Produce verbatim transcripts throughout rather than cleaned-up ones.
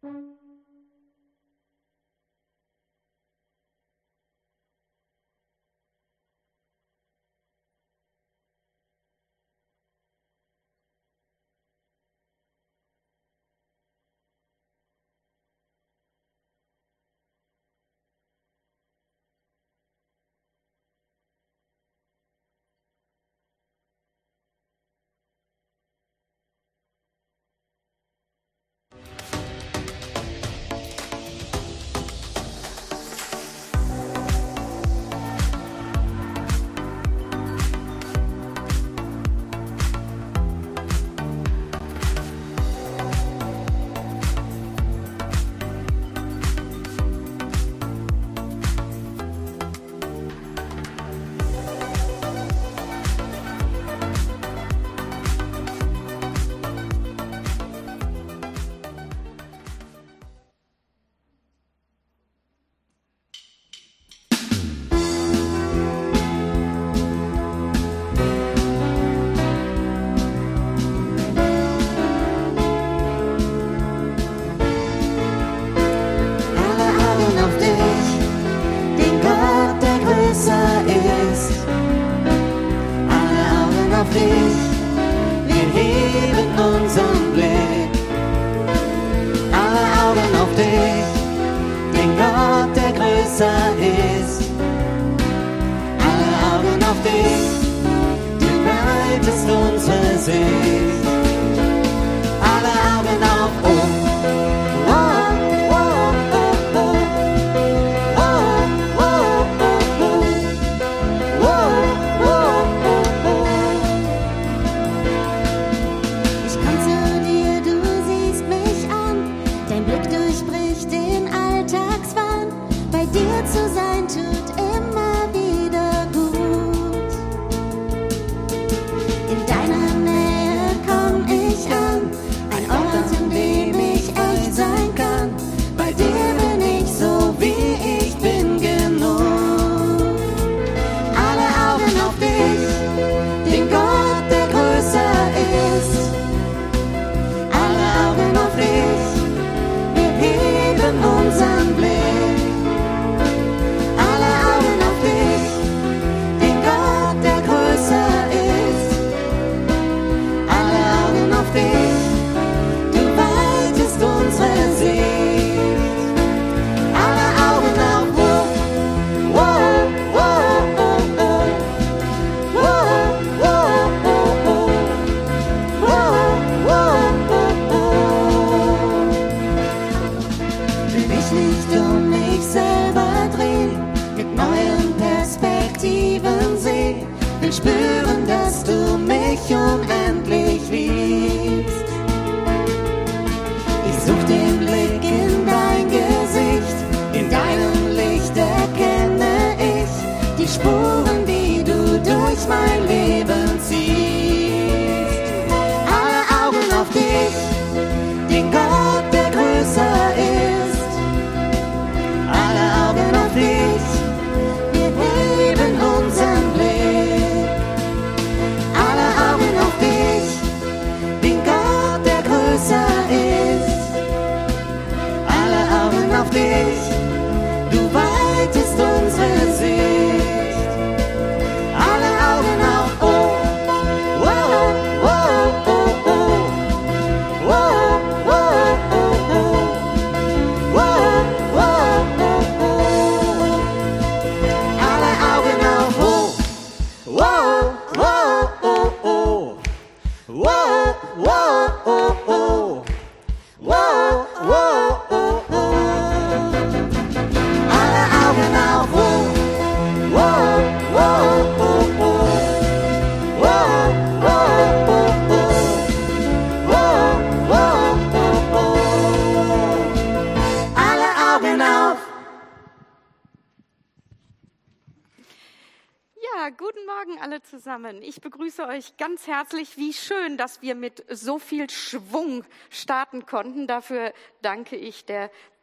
Ich begrüße euch ganz herzlich. Wie schön, dass wir mit so viel Schwung starten konnten. Dafür danke ich der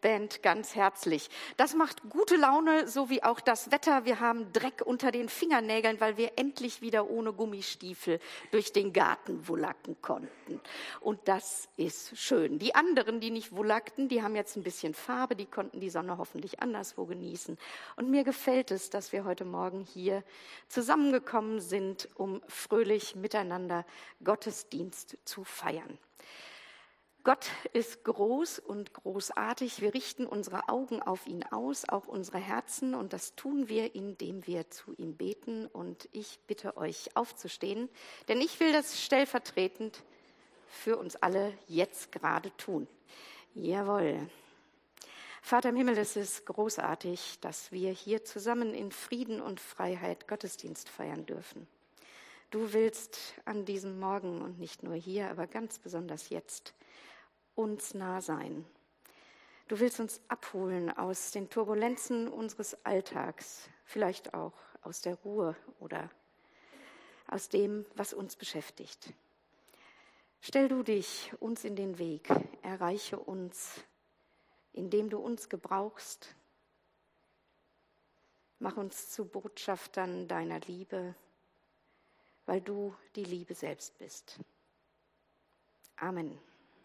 Band ganz herzlich. Das macht gute Laune, so wie auch das Wetter. Wir haben Dreck unter den Fingernägeln, weil wir endlich wieder ohne Gummistiefel durch den Garten wullacken konnten. Und das ist schön. Die anderen, die nicht wullackten, die haben jetzt ein bisschen Farbe, die konnten die Sonne hoffentlich anderswo genießen. Und mir gefällt es, dass wir heute Morgen hier zusammengekommen sind, um fröhlich miteinander Gottesdienst zu feiern. Gott ist groß und großartig. Wir richten unsere Augen auf ihn aus, auch unsere Herzen. Und das tun wir, indem wir zu ihm beten. Und ich bitte euch aufzustehen, denn ich will das stellvertretend für uns alle jetzt gerade tun. Jawohl. Vater im Himmel, es ist großartig, dass wir hier zusammen in Frieden und Freiheit Gottesdienst feiern dürfen. Du willst an diesem Morgen und nicht nur hier, aber ganz besonders jetzt uns nah sein. Du willst uns abholen aus den Turbulenzen unseres Alltags, vielleicht auch aus der Ruhe oder aus dem, was uns beschäftigt. Stell du dich uns in den Weg, erreiche uns, indem du uns gebrauchst. Mach uns zu Botschaftern deiner Liebe, weil du die Liebe selbst bist. Amen.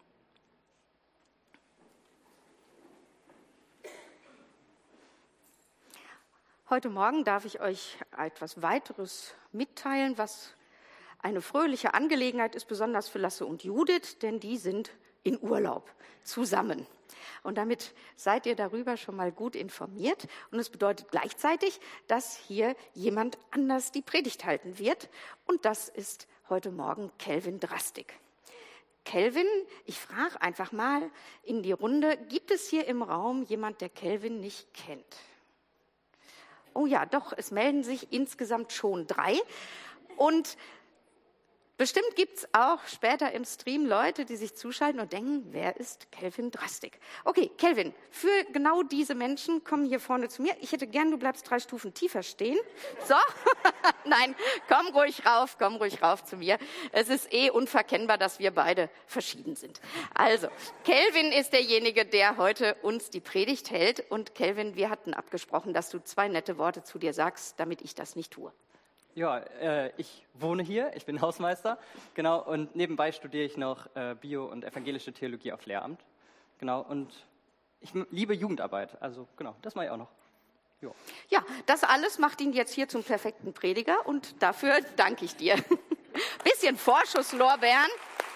Heute Morgen darf ich euch etwas weiteres mitteilen, was eine fröhliche Angelegenheit ist, besonders für Lasse und Judith, denn die sind in Urlaub zusammen. Und damit seid ihr darüber schon mal gut informiert. Und es bedeutet gleichzeitig, dass hier jemand anders die Predigt halten wird. Und das ist heute Morgen Kelvin Drastik. Kelvin, ich frage einfach mal in die Runde, gibt es hier im Raum jemand, der Kelvin nicht kennt? Oh ja, doch, es melden sich insgesamt schon drei. Und bestimmt gibt es auch später im Stream Leute, die sich zuschalten und denken, wer ist Kelvin Drastik? Okay, Kelvin, für genau diese Menschen kommen hier vorne zu mir. Ich hätte gern, du bleibst drei Stufen tiefer stehen. So, nein, komm ruhig rauf, komm ruhig rauf zu mir. Es ist eh unverkennbar, dass wir beide verschieden sind. Also, Kelvin ist derjenige, der heute uns die Predigt hält. Und Kelvin, wir hatten abgesprochen, dass du zwei nette Worte zu dir sagst, damit ich das nicht tue. Ja, äh, ich wohne hier, ich bin Hausmeister, genau, und nebenbei studiere ich noch äh, Bio- und evangelische Theologie auf Lehramt, genau, und ich m- liebe Jugendarbeit, also genau, das mache ich auch noch. Jo. Ja, das alles macht ihn jetzt hier zum perfekten Prediger und dafür danke ich dir. Bisschen Vorschusslorbeeren.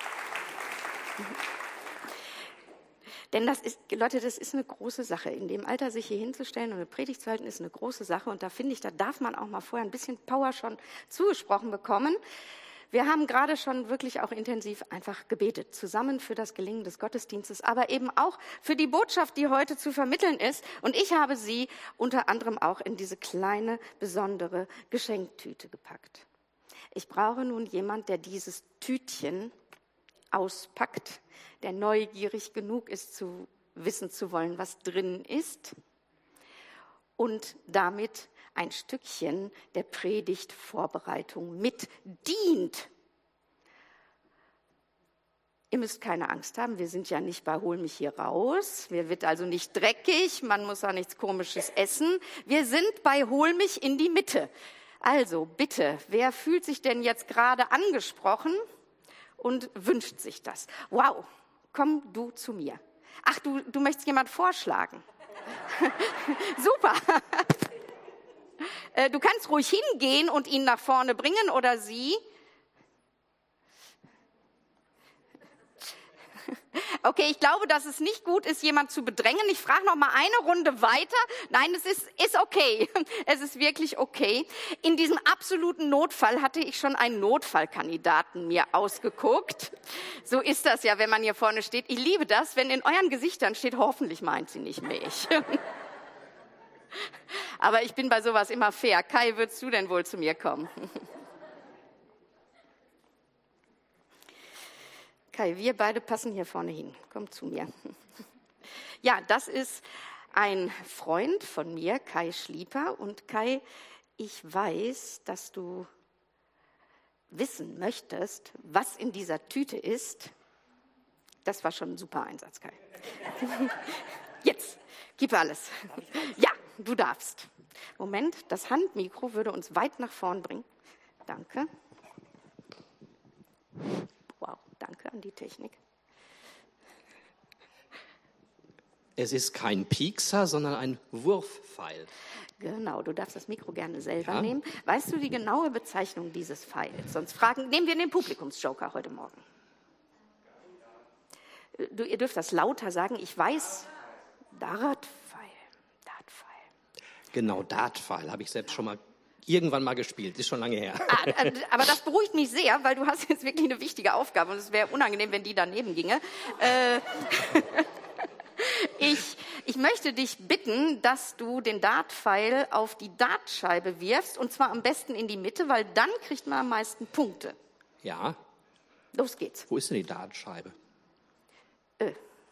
Denn das ist, Leute, das ist eine große Sache. In dem Alter sich hier hinzustellen und eine Predigt zu halten, ist eine große Sache. Und da finde ich, da darf man auch mal vorher ein bisschen Power schon zugesprochen bekommen. Wir haben gerade schon wirklich auch intensiv einfach gebetet, zusammen für das Gelingen des Gottesdienstes, aber eben auch für die Botschaft, die heute zu vermitteln ist. Und ich habe sie unter anderem auch in diese kleine, besondere Geschenktüte gepackt. Ich brauche nun jemand, der dieses Tütchen auspackt, der neugierig genug ist, zu wissen zu wollen, was drin ist und damit ein Stückchen der Predigtvorbereitung mit dient. Ihr müsst keine Angst haben, wir sind ja nicht bei Hol mich hier raus, mir wird also nicht dreckig, man muss auch nichts Komisches essen. Wir sind bei Hol mich in die Mitte. Also bitte, wer fühlt sich denn jetzt gerade angesprochen und wünscht sich das? Wow, komm du zu mir. Ach, du, du möchtest jemand vorschlagen? Super. Du kannst ruhig hingehen und ihn nach vorne bringen oder sie. Okay, ich glaube, dass es nicht gut ist, jemand zu bedrängen. Ich frage noch mal eine Runde weiter. Nein, es ist, ist okay. Es ist wirklich okay. In diesem absoluten Notfall hatte ich schon einen Notfallkandidaten mir ausgeguckt. So ist das ja, wenn man hier vorne steht. Ich liebe das, wenn in euren Gesichtern steht, hoffentlich meint sie nicht mich. Aber ich bin bei sowas immer fair. Kai, würdest du denn wohl zu mir kommen? Kai, wir beide passen hier vorne hin. Komm zu mir. Ja, das ist ein Freund von mir, Kai Schlieper. Und Kai, ich weiß, dass du wissen möchtest, was in dieser Tüte ist. Das war schon ein super Einsatz, Kai. Jetzt, gib alles. Ja, du darfst. Moment, das Handmikro würde uns weit nach vorn bringen. Danke. Wow, danke an die Technik. Es ist kein Piekser, sondern ein Wurfpfeil. Genau, du darfst das Mikro gerne selber Ja. nehmen. Weißt du die genaue Bezeichnung dieses Pfeils? Sonst fragen, nehmen wir den Publikumsjoker heute Morgen. Du, ihr dürft das lauter sagen. Ich weiß, Dartpfeil, Dartpfeil. Genau, Dartpfeil habe ich selbst schon mal irgendwann mal gespielt. Ist schon lange her. Ah, äh, aber das beruhigt mich sehr, weil du hast jetzt wirklich eine wichtige Aufgabe und es wäre unangenehm, wenn die daneben ginge. Äh, ich, ich möchte dich bitten, dass du den Dartpfeil auf die Dartscheibe wirfst und zwar am besten in die Mitte, weil dann kriegt man am meisten Punkte. Ja. Los geht's. Wo ist denn die Dartscheibe? Äh.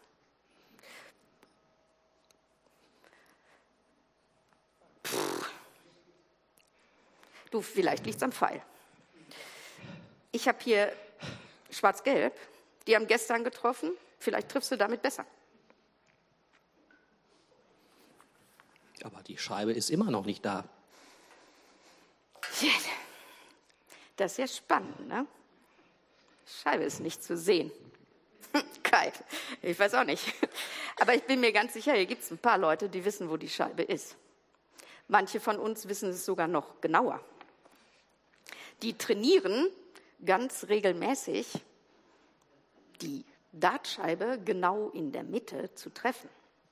Du, vielleicht liegt's am Pfeil. Ich habe hier schwarz-gelb. Die haben gestern getroffen. Vielleicht triffst du damit besser. Aber die Scheibe ist immer noch nicht da. Das ist ja spannend, ne? Scheibe ist nicht zu sehen. Kai, ich weiß auch nicht. Aber ich bin mir ganz sicher, hier gibt es ein paar Leute, die wissen, wo die Scheibe ist. Manche von uns wissen es sogar noch genauer. Die trainieren ganz regelmäßig, die Dartscheibe genau in der Mitte zu treffen.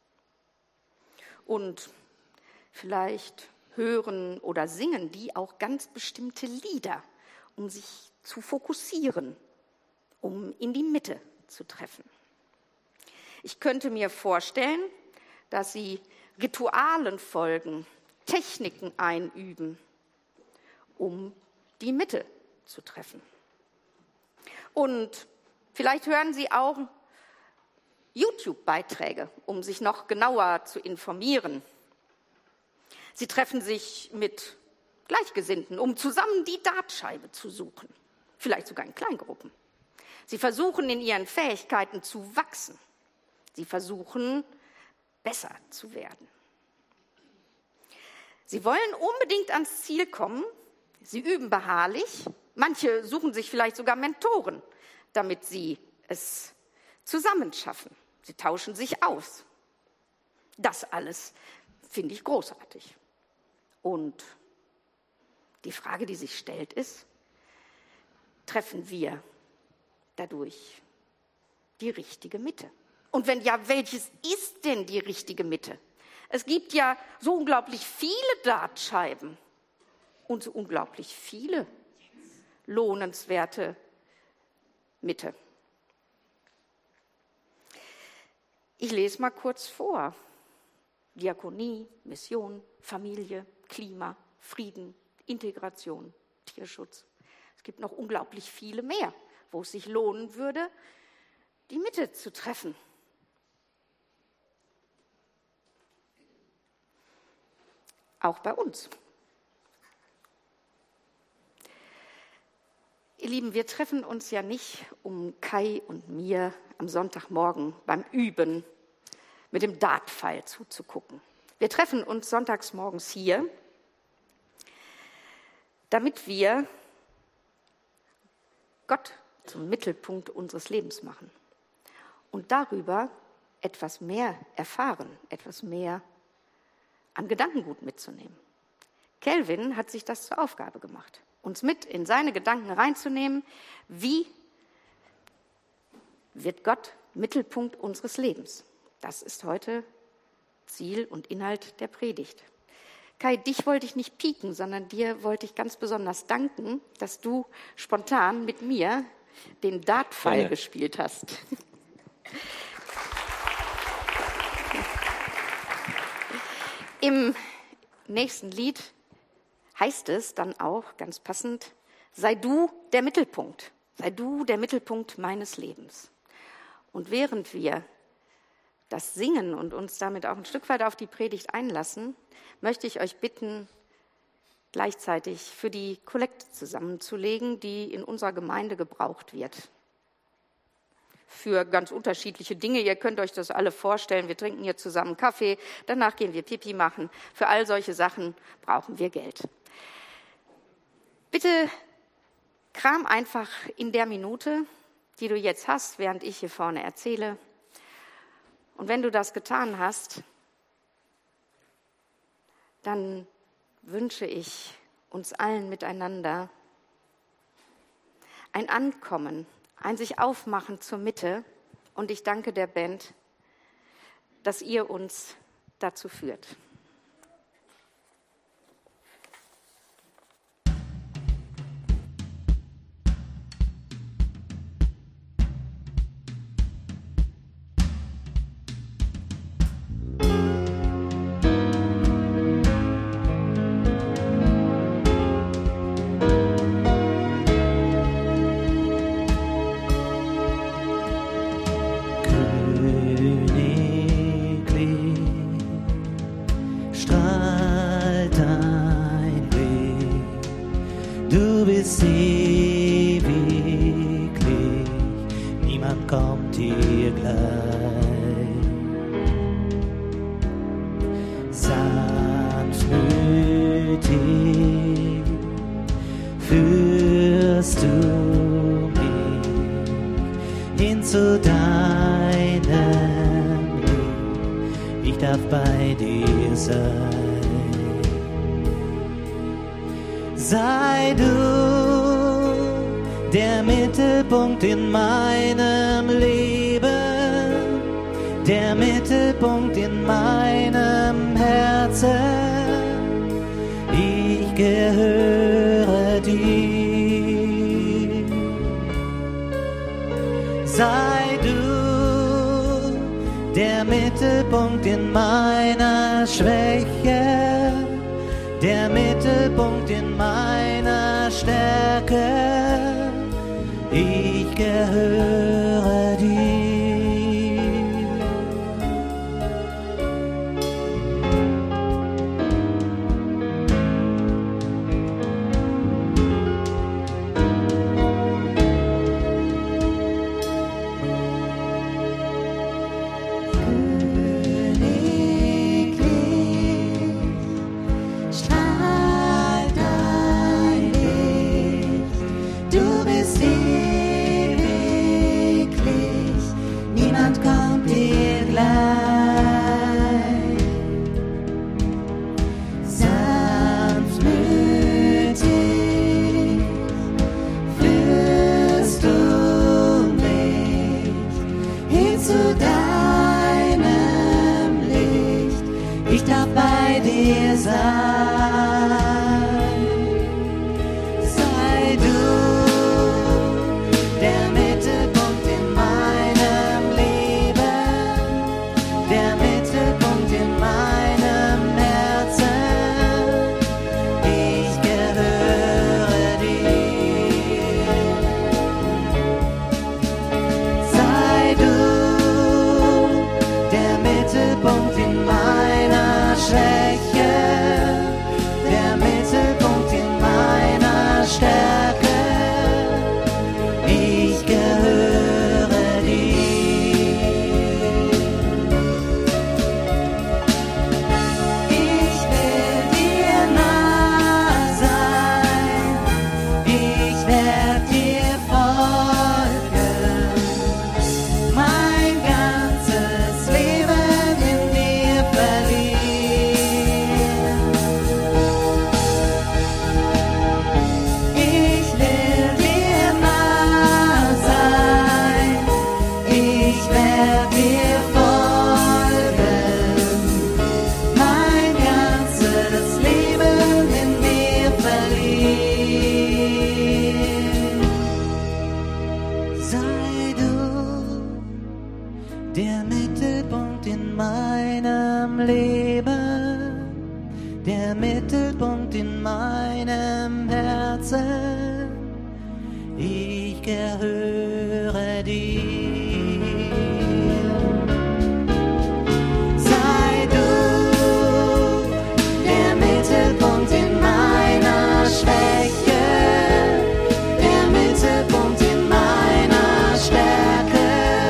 Und vielleicht hören oder singen die auch ganz bestimmte Lieder, um sich zu fokussieren, um in die Mitte zu treffen. Ich könnte mir vorstellen, dass sie Ritualen folgen, Techniken einüben, um die Mitte zu treffen. Und vielleicht hören sie auch YouTube-Beiträge, um sich noch genauer zu informieren. Sie treffen sich mit Gleichgesinnten, um zusammen die Dartscheibe zu suchen, vielleicht sogar in Kleingruppen. Sie versuchen, in ihren Fähigkeiten zu wachsen. Sie versuchen, besser zu werden. Sie wollen unbedingt ans Ziel kommen. Sie üben beharrlich. Manche suchen sich vielleicht sogar Mentoren, damit sie es zusammen schaffen. Sie tauschen sich aus. Das alles finde ich großartig. Und die Frage, die sich stellt, ist, treffen wir dadurch die richtige Mitte? Und wenn ja, welches ist denn die richtige Mitte? Es gibt ja so unglaublich viele Dartscheiben und so unglaublich viele lohnenswerte Mitte. Ich lese mal kurz vor. Diakonie, Mission, Familie, Klima, Frieden, Integration, Tierschutz. Es gibt noch unglaublich viele mehr, wo es sich lohnen würde, die Mitte zu treffen. Auch bei uns. Ihr Lieben, wir treffen uns ja nicht, um Kai und mir am Sonntagmorgen beim Üben mit dem Dartpfeil zuzugucken. Wir treffen uns sonntags morgens hier, damit wir Gott zum Mittelpunkt unseres Lebens machen und darüber etwas mehr erfahren, etwas mehr an Gedankengut mitzunehmen. Kelvin hat sich das zur Aufgabe gemacht, uns mit in seine Gedanken reinzunehmen, wie wird Gott Mittelpunkt unseres Lebens. Das ist heute Ziel und Inhalt der Predigt. Kai, dich wollte ich nicht pieken, sondern dir wollte ich ganz besonders danken, dass du spontan mit mir den Dartpfeil ja. gespielt hast. Im nächsten Lied heißt es dann auch ganz passend, sei du der Mittelpunkt, sei du der Mittelpunkt meines Lebens. Und während wir das singen und uns damit auch ein Stück weit auf die Predigt einlassen, möchte ich euch bitten, gleichzeitig für die Kollekte zusammenzulegen, die in unserer Gemeinde gebraucht wird. für ganz unterschiedliche Dinge. Ihr könnt euch das alle vorstellen. Wir trinken hier zusammen Kaffee, danach gehen wir Pipi machen. Für all solche Sachen brauchen wir Geld. Bitte kram einfach in der Minute, die du jetzt hast, während ich hier vorne erzähle. Und wenn du das getan hast, dann wünsche ich uns allen miteinander ein Ankommen, ein sich aufmachen zur Mitte. Und ich danke der Band, dass ihr uns dazu führt. Sei du der Mittelpunkt in meinem Leben, der Mittelpunkt in meinem Herzen. Ich gehöre dir. Sei du der Mittelpunkt in meiner Schwäche, der Mittelpunkt in meiner Stärke. Ich gehöre dir. Stärke.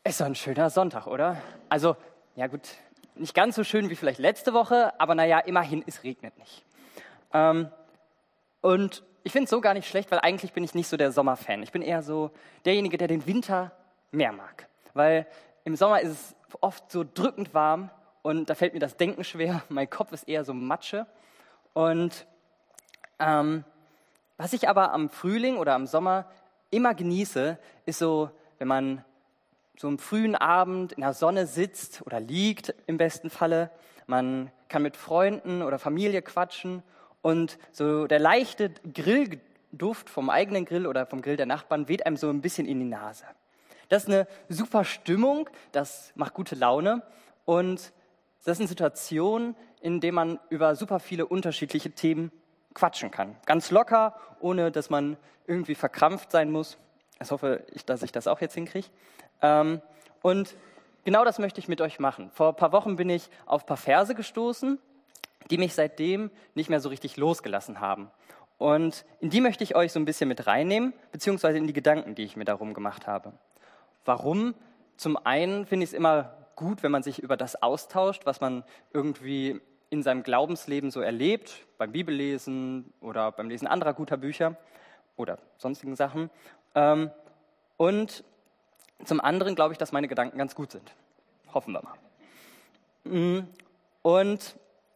Ist doch ein schöner Sonntag, oder? Also, ja gut, nicht ganz so schön wie vielleicht letzte Woche, aber naja, immerhin, es regnet nicht. Ähm, und ich finde es so gar nicht schlecht, weil eigentlich bin ich nicht so der Sommerfan. Ich bin eher so derjenige, der den Winter mehr mag. Weil im Sommer ist es oft so drückend warm und da fällt mir das Denken schwer. Mein Kopf ist eher so Matsche. Und ähm, was ich aber am Frühling oder am Sommer immer genieße, ist so, wenn man so am frühen Abend in der Sonne sitzt oder liegt im besten Falle. Man kann mit Freunden oder Familie quatschen und so der leichte Grillduft vom eigenen Grill oder vom Grill der Nachbarn weht einem so ein bisschen in die Nase. Das ist eine super Stimmung, das macht gute Laune und das sind Situationen, in denen man über super viele unterschiedliche Themen quatschen kann. Ganz locker, ohne dass man irgendwie verkrampft sein muss. Ich hoffe, dass ich das auch jetzt hinkriege. Ähm, und genau das möchte ich mit euch machen. Vor ein paar Wochen bin ich auf ein paar Verse gestoßen, die mich seitdem nicht mehr so richtig losgelassen haben. Und in die möchte ich euch so ein bisschen mit reinnehmen, beziehungsweise in die Gedanken, die ich mir darum gemacht habe. Warum? Zum einen finde ich es immer gut, wenn man sich über das austauscht, was man irgendwie in seinem Glaubensleben so erlebt, beim Bibellesen oder beim Lesen anderer guter Bücher oder sonstigen Sachen. Ähm, und zum anderen glaube ich, dass meine Gedanken ganz gut sind. Hoffen wir mal. Und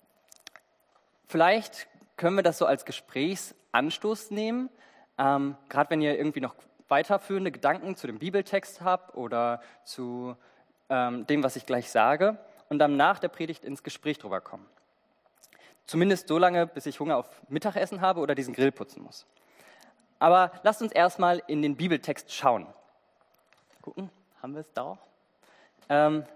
vielleicht können wir das so als Gesprächsanstoß nehmen, ähm, gerade wenn ihr irgendwie noch weiterführende Gedanken zu dem Bibeltext habt oder zu ähm, dem, was ich gleich sage, und dann nach der Predigt ins Gespräch drüber kommen. Zumindest so lange, bis ich Hunger auf Mittagessen habe oder diesen Grill putzen muss. Aber lasst uns erstmal in den Bibeltext schauen. Gucken, haben wir es da? Ähm,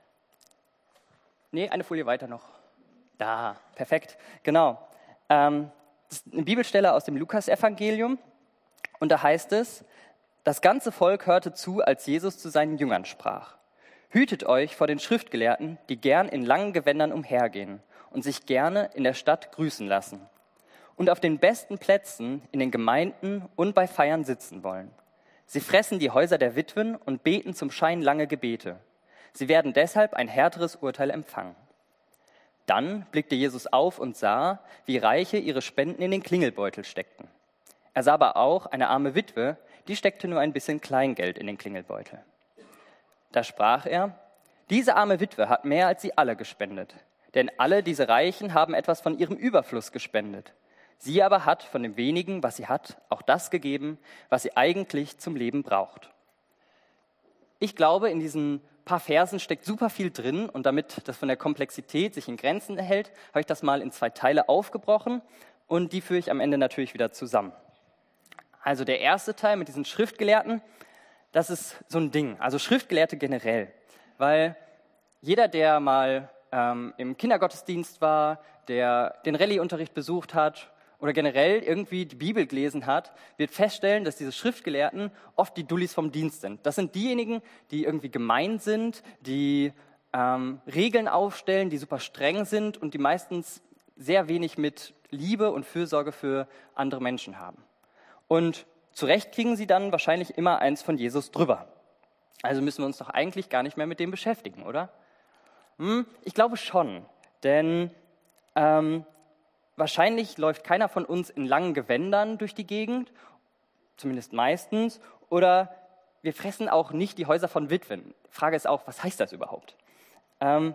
nee, eine Folie weiter noch. Da, perfekt, genau. Ähm, das ist eine Bibelstelle aus dem Lukas-Evangelium. Und da heißt es, das ganze Volk hörte zu, als Jesus zu seinen Jüngern sprach. Hütet euch vor den Schriftgelehrten, die gern in langen Gewändern umhergehen und sich gerne in der Stadt grüßen lassen und auf den besten Plätzen in den Gemeinden und bei Feiern sitzen wollen. Sie fressen die Häuser der Witwen und beten zum Schein lange Gebete. Sie werden deshalb ein härteres Urteil empfangen. Dann blickte Jesus auf und sah, wie Reiche ihre Spenden in den Klingelbeutel steckten. Er sah aber auch eine arme Witwe, die steckte nur ein bisschen Kleingeld in den Klingelbeutel. Da sprach er, diese arme Witwe hat mehr als sie alle gespendet, denn alle diese Reichen haben etwas von ihrem Überfluss gespendet. Sie aber hat von dem wenigen, was sie hat, auch das gegeben, was sie eigentlich zum Leben braucht. Ich glaube, in diesen paar Versen steckt super viel drin und damit das von der Komplexität sich in Grenzen erhält, habe ich das mal in zwei Teile aufgebrochen und die führe ich am Ende natürlich wieder zusammen. Also der erste Teil mit diesen Schriftgelehrten, das ist so ein Ding, also Schriftgelehrte generell, weil jeder, der mal ähm, im Kindergottesdienst war, der den Rallye-Unterricht besucht hat oder generell irgendwie die Bibel gelesen hat, wird feststellen, dass diese Schriftgelehrten oft die Dullis vom Dienst sind. Das sind diejenigen, die irgendwie gemein sind, die ähm, Regeln aufstellen, die super streng sind und die meistens sehr wenig mit Liebe und Fürsorge für andere Menschen haben. Und zu Recht kriegen sie dann wahrscheinlich immer eins von Jesus drüber. Also müssen wir uns doch eigentlich gar nicht mehr mit dem beschäftigen, oder? Hm, ich glaube schon, denn ähm, wahrscheinlich läuft keiner von uns in langen Gewändern durch die Gegend, zumindest meistens, oder wir fressen auch nicht die Häuser von Witwen. Die Frage ist auch, was heißt das überhaupt? Ähm,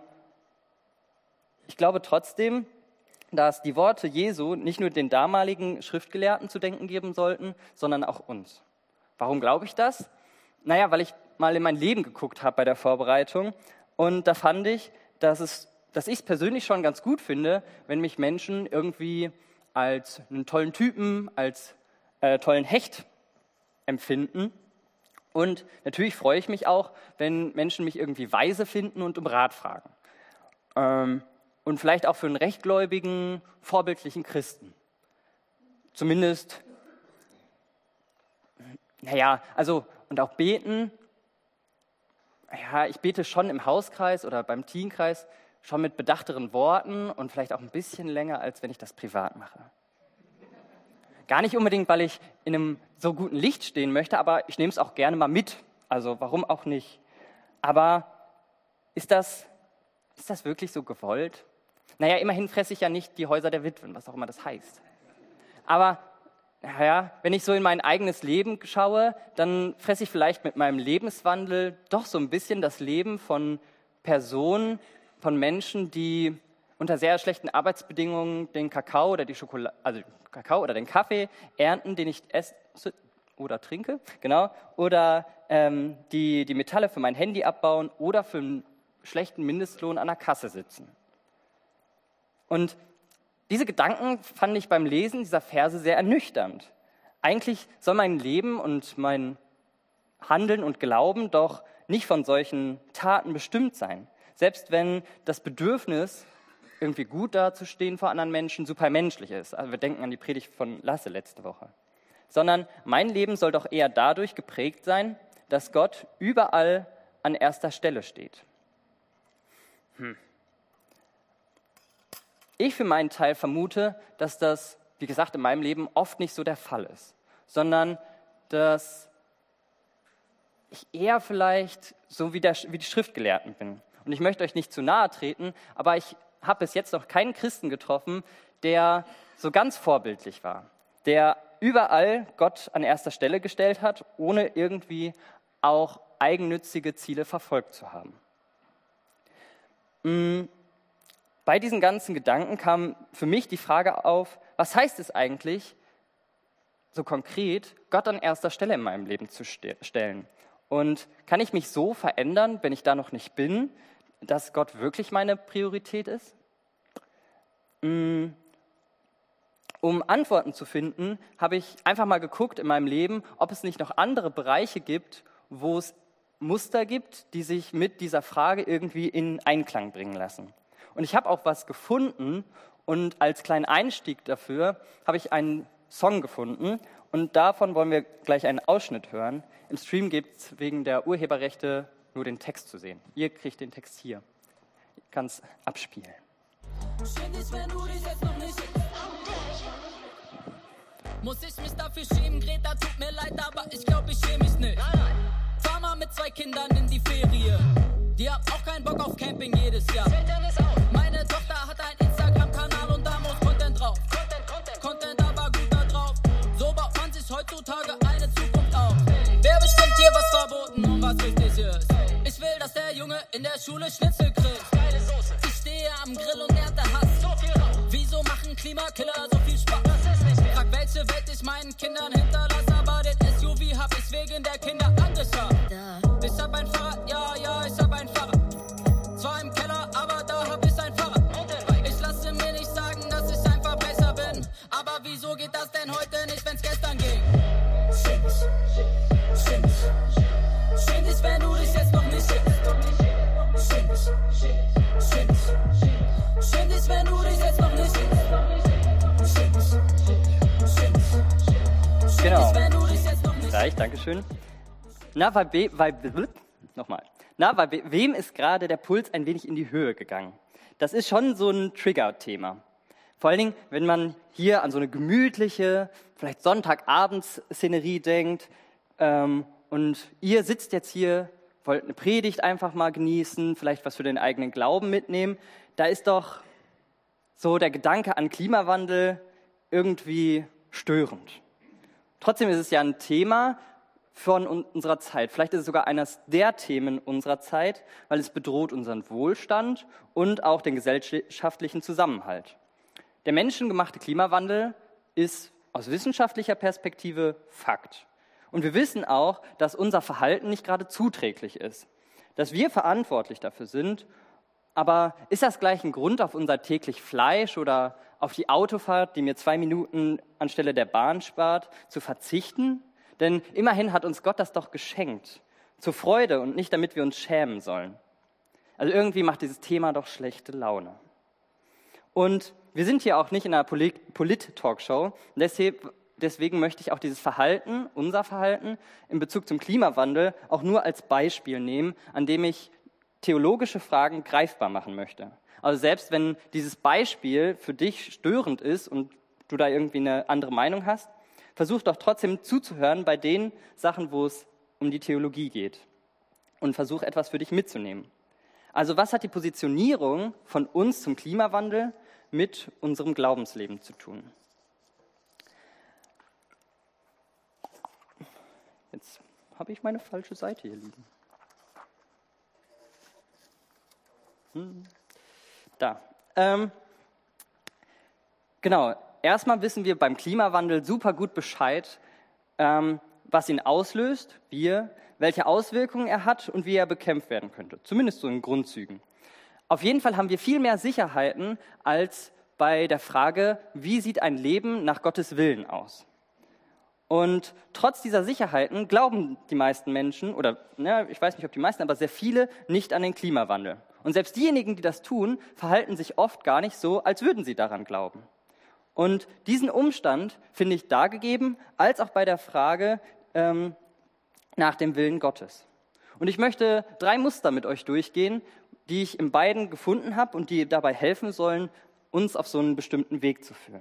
ich glaube trotzdem, dass die Worte Jesu nicht nur den damaligen Schriftgelehrten zu denken geben sollten, sondern auch uns. Warum glaube ich das? Naja, weil ich mal in mein Leben geguckt habe bei der Vorbereitung und da fand ich, dass es dass ich es persönlich schon ganz gut finde, wenn mich Menschen irgendwie als einen tollen Typen, als äh, tollen Hecht empfinden. Und natürlich freue ich mich auch, wenn Menschen mich irgendwie weise finden und um Rat fragen. Ähm, und vielleicht auch für einen rechtgläubigen, vorbildlichen Christen. Zumindest, naja, also, und auch beten. Ja, ich bete schon im Hauskreis oder beim Teenkreis, schon mit bedachteren Worten und vielleicht auch ein bisschen länger, als wenn ich das privat mache. Gar nicht unbedingt, weil ich in einem so guten Licht stehen möchte, aber ich nehme es auch gerne mal mit. Also warum auch nicht? Aber ist das, ist das wirklich so gewollt? Naja, immerhin fresse ich ja nicht die Häuser der Witwen, was auch immer das heißt. Aber ja, wenn ich so in mein eigenes Leben schaue, dann fresse ich vielleicht mit meinem Lebenswandel doch so ein bisschen das Leben von Personen, von Menschen, die unter sehr schlechten Arbeitsbedingungen den Kakao oder die Schokolade, also Kakao oder den Kaffee ernten, den ich esse oder trinke, genau, oder ähm, die die Metalle für mein Handy abbauen oder für einen schlechten Mindestlohn an der Kasse sitzen. Und diese Gedanken fand ich beim Lesen dieser Verse sehr ernüchternd. Eigentlich soll mein Leben und mein Handeln und Glauben doch nicht von solchen Taten bestimmt sein. Selbst wenn das Bedürfnis, irgendwie gut dazustehen vor anderen Menschen, super menschlich ist. Also wir denken an die Predigt von Lasse letzte Woche. Sondern mein Leben soll doch eher dadurch geprägt sein, dass Gott überall an erster Stelle steht. Hm. Ich für meinen Teil vermute, dass das, wie gesagt, in meinem Leben oft nicht so der Fall ist, sondern dass ich eher vielleicht so wie, der, wie die Schriftgelehrten bin. Und ich möchte euch nicht zu nahe treten, aber ich habe bis jetzt noch keinen Christen getroffen, der so ganz vorbildlich war, der überall Gott an erster Stelle gestellt hat, ohne irgendwie auch eigennützige Ziele verfolgt zu haben. Mhm. Bei diesen ganzen Gedanken kam für mich die Frage auf, was heißt es eigentlich, so konkret, Gott an erster Stelle in meinem Leben zu ste- stellen? Und kann ich mich so verändern, wenn ich da noch nicht bin, dass Gott wirklich meine Priorität ist? Um Antworten zu finden, habe ich einfach mal geguckt in meinem Leben, ob es nicht noch andere Bereiche gibt, wo es Muster gibt, die sich mit dieser Frage irgendwie in Einklang bringen lassen. Und ich habe auch was gefunden und als kleinen Einstieg dafür habe ich einen Song gefunden und davon wollen wir gleich einen Ausschnitt hören. Im Stream gibt es wegen der Urheberrechte nur den Text zu sehen. Ihr kriegt den Text hier. Ich kann es abspielen. Muss ich mich dafür schämen, Greta, tut mir leid, aber ich glaube, ich schäme mich nicht. Fahr mal mit zwei Kindern in die Ferien. Die haben auch keinen Bock auf Camping jedes Jahr. Meine Tochter hat einen Instagram-Kanal und da muss Content drauf. Content, Content, Content, aber gut da drauf. So baut man sich heutzutage eine Zukunft auf. Wer bestimmt hier, was verboten und was wichtig ist? Ich will, dass der Junge in der Schule Schnitzel kriegt. Ich stehe am Grill und ernte Hass. Wieso machen Klimakiller so viel Spaß? Frag, welche Welt ich meinen Kindern hinterlasse, aber den S U V hab ich wegen der Kinder angeschaut. Ich hab ein Fahrrad, ja, ja, ich hab ein Fahrrad. Zwar im Keller, aber da hab ich ein Fahrrad. Ich lasse mir nicht sagen, dass ich ein Verbrecher bin. Aber wieso geht das denn heute nicht, wenn's gestern ging? Schäm dich, schäm dich. Schäm dich, wenn du dich jetzt noch nicht schämst. Schäm dich, schäm dich. Schäm dich, wenn du dich jetzt noch nicht schämst. Schäm dich, schäm dich. Genau. Wenn du dich jetzt noch nicht Reicht, Dankeschön. Na, bei, be, bei, nochmal. Na, bei be, wem ist gerade der Puls ein wenig in die Höhe gegangen? Das ist schon so ein Trigger-Thema. Vor allen Dingen, wenn man hier an so eine gemütliche, vielleicht Sonntagabends-Szenerie denkt ähm, und ihr sitzt jetzt hier, wollt eine Predigt einfach mal genießen, vielleicht was für den eigenen Glauben mitnehmen, da ist doch so der Gedanke an Klimawandel irgendwie störend. Trotzdem ist es ja ein Thema von unserer Zeit. Vielleicht ist es sogar eines der Themen unserer Zeit, weil es bedroht unseren Wohlstand und auch den gesellschaftlichen Zusammenhalt. Der menschengemachte Klimawandel ist aus wissenschaftlicher Perspektive Fakt. Und wir wissen auch, dass unser Verhalten nicht gerade zuträglich ist, dass wir verantwortlich dafür sind. Aber ist das gleich ein Grund, auf unser täglich Fleisch oder auf die Autofahrt, die mir zwei Minuten anstelle der Bahn spart, zu verzichten? Denn immerhin hat uns Gott das doch geschenkt, zur Freude und nicht, damit wir uns schämen sollen. Also irgendwie macht dieses Thema doch schlechte Laune. Und wir sind hier auch nicht in einer Polit-Talkshow, deshalb, deswegen möchte ich auch dieses Verhalten, unser Verhalten in Bezug zum Klimawandel auch nur als Beispiel nehmen, an dem ich theologische Fragen greifbar machen möchte. Also selbst wenn dieses Beispiel für dich störend ist und du da irgendwie eine andere Meinung hast, versuch doch trotzdem zuzuhören bei den Sachen, wo es um die Theologie geht. und versuch etwas für dich mitzunehmen. Also was hat die Positionierung von uns zum Klimawandel mit unserem Glaubensleben zu tun? Jetzt habe ich meine falsche Seite hier liegen. Hm. Da. Ähm, genau, erstmal wissen wir beim Klimawandel super gut Bescheid, ähm, was ihn auslöst, wir, welche Auswirkungen er hat und wie er bekämpft werden könnte. Zumindest so in Grundzügen. Auf jeden Fall haben wir viel mehr Sicherheiten als bei der Frage, wie sieht ein Leben nach Gottes Willen aus? Und trotz dieser Sicherheiten glauben die meisten Menschen, oder ne, ich weiß nicht, ob die meisten, aber sehr viele nicht an den Klimawandel. Und selbst diejenigen, die das tun, verhalten sich oft gar nicht so, als würden sie daran glauben. Und diesen Umstand finde ich da gegeben, als auch bei der Frage ähm, nach dem Willen Gottes. Und ich möchte drei Muster mit euch durchgehen, die ich in beiden gefunden habe und die dabei helfen sollen, uns auf so einen bestimmten Weg zu führen.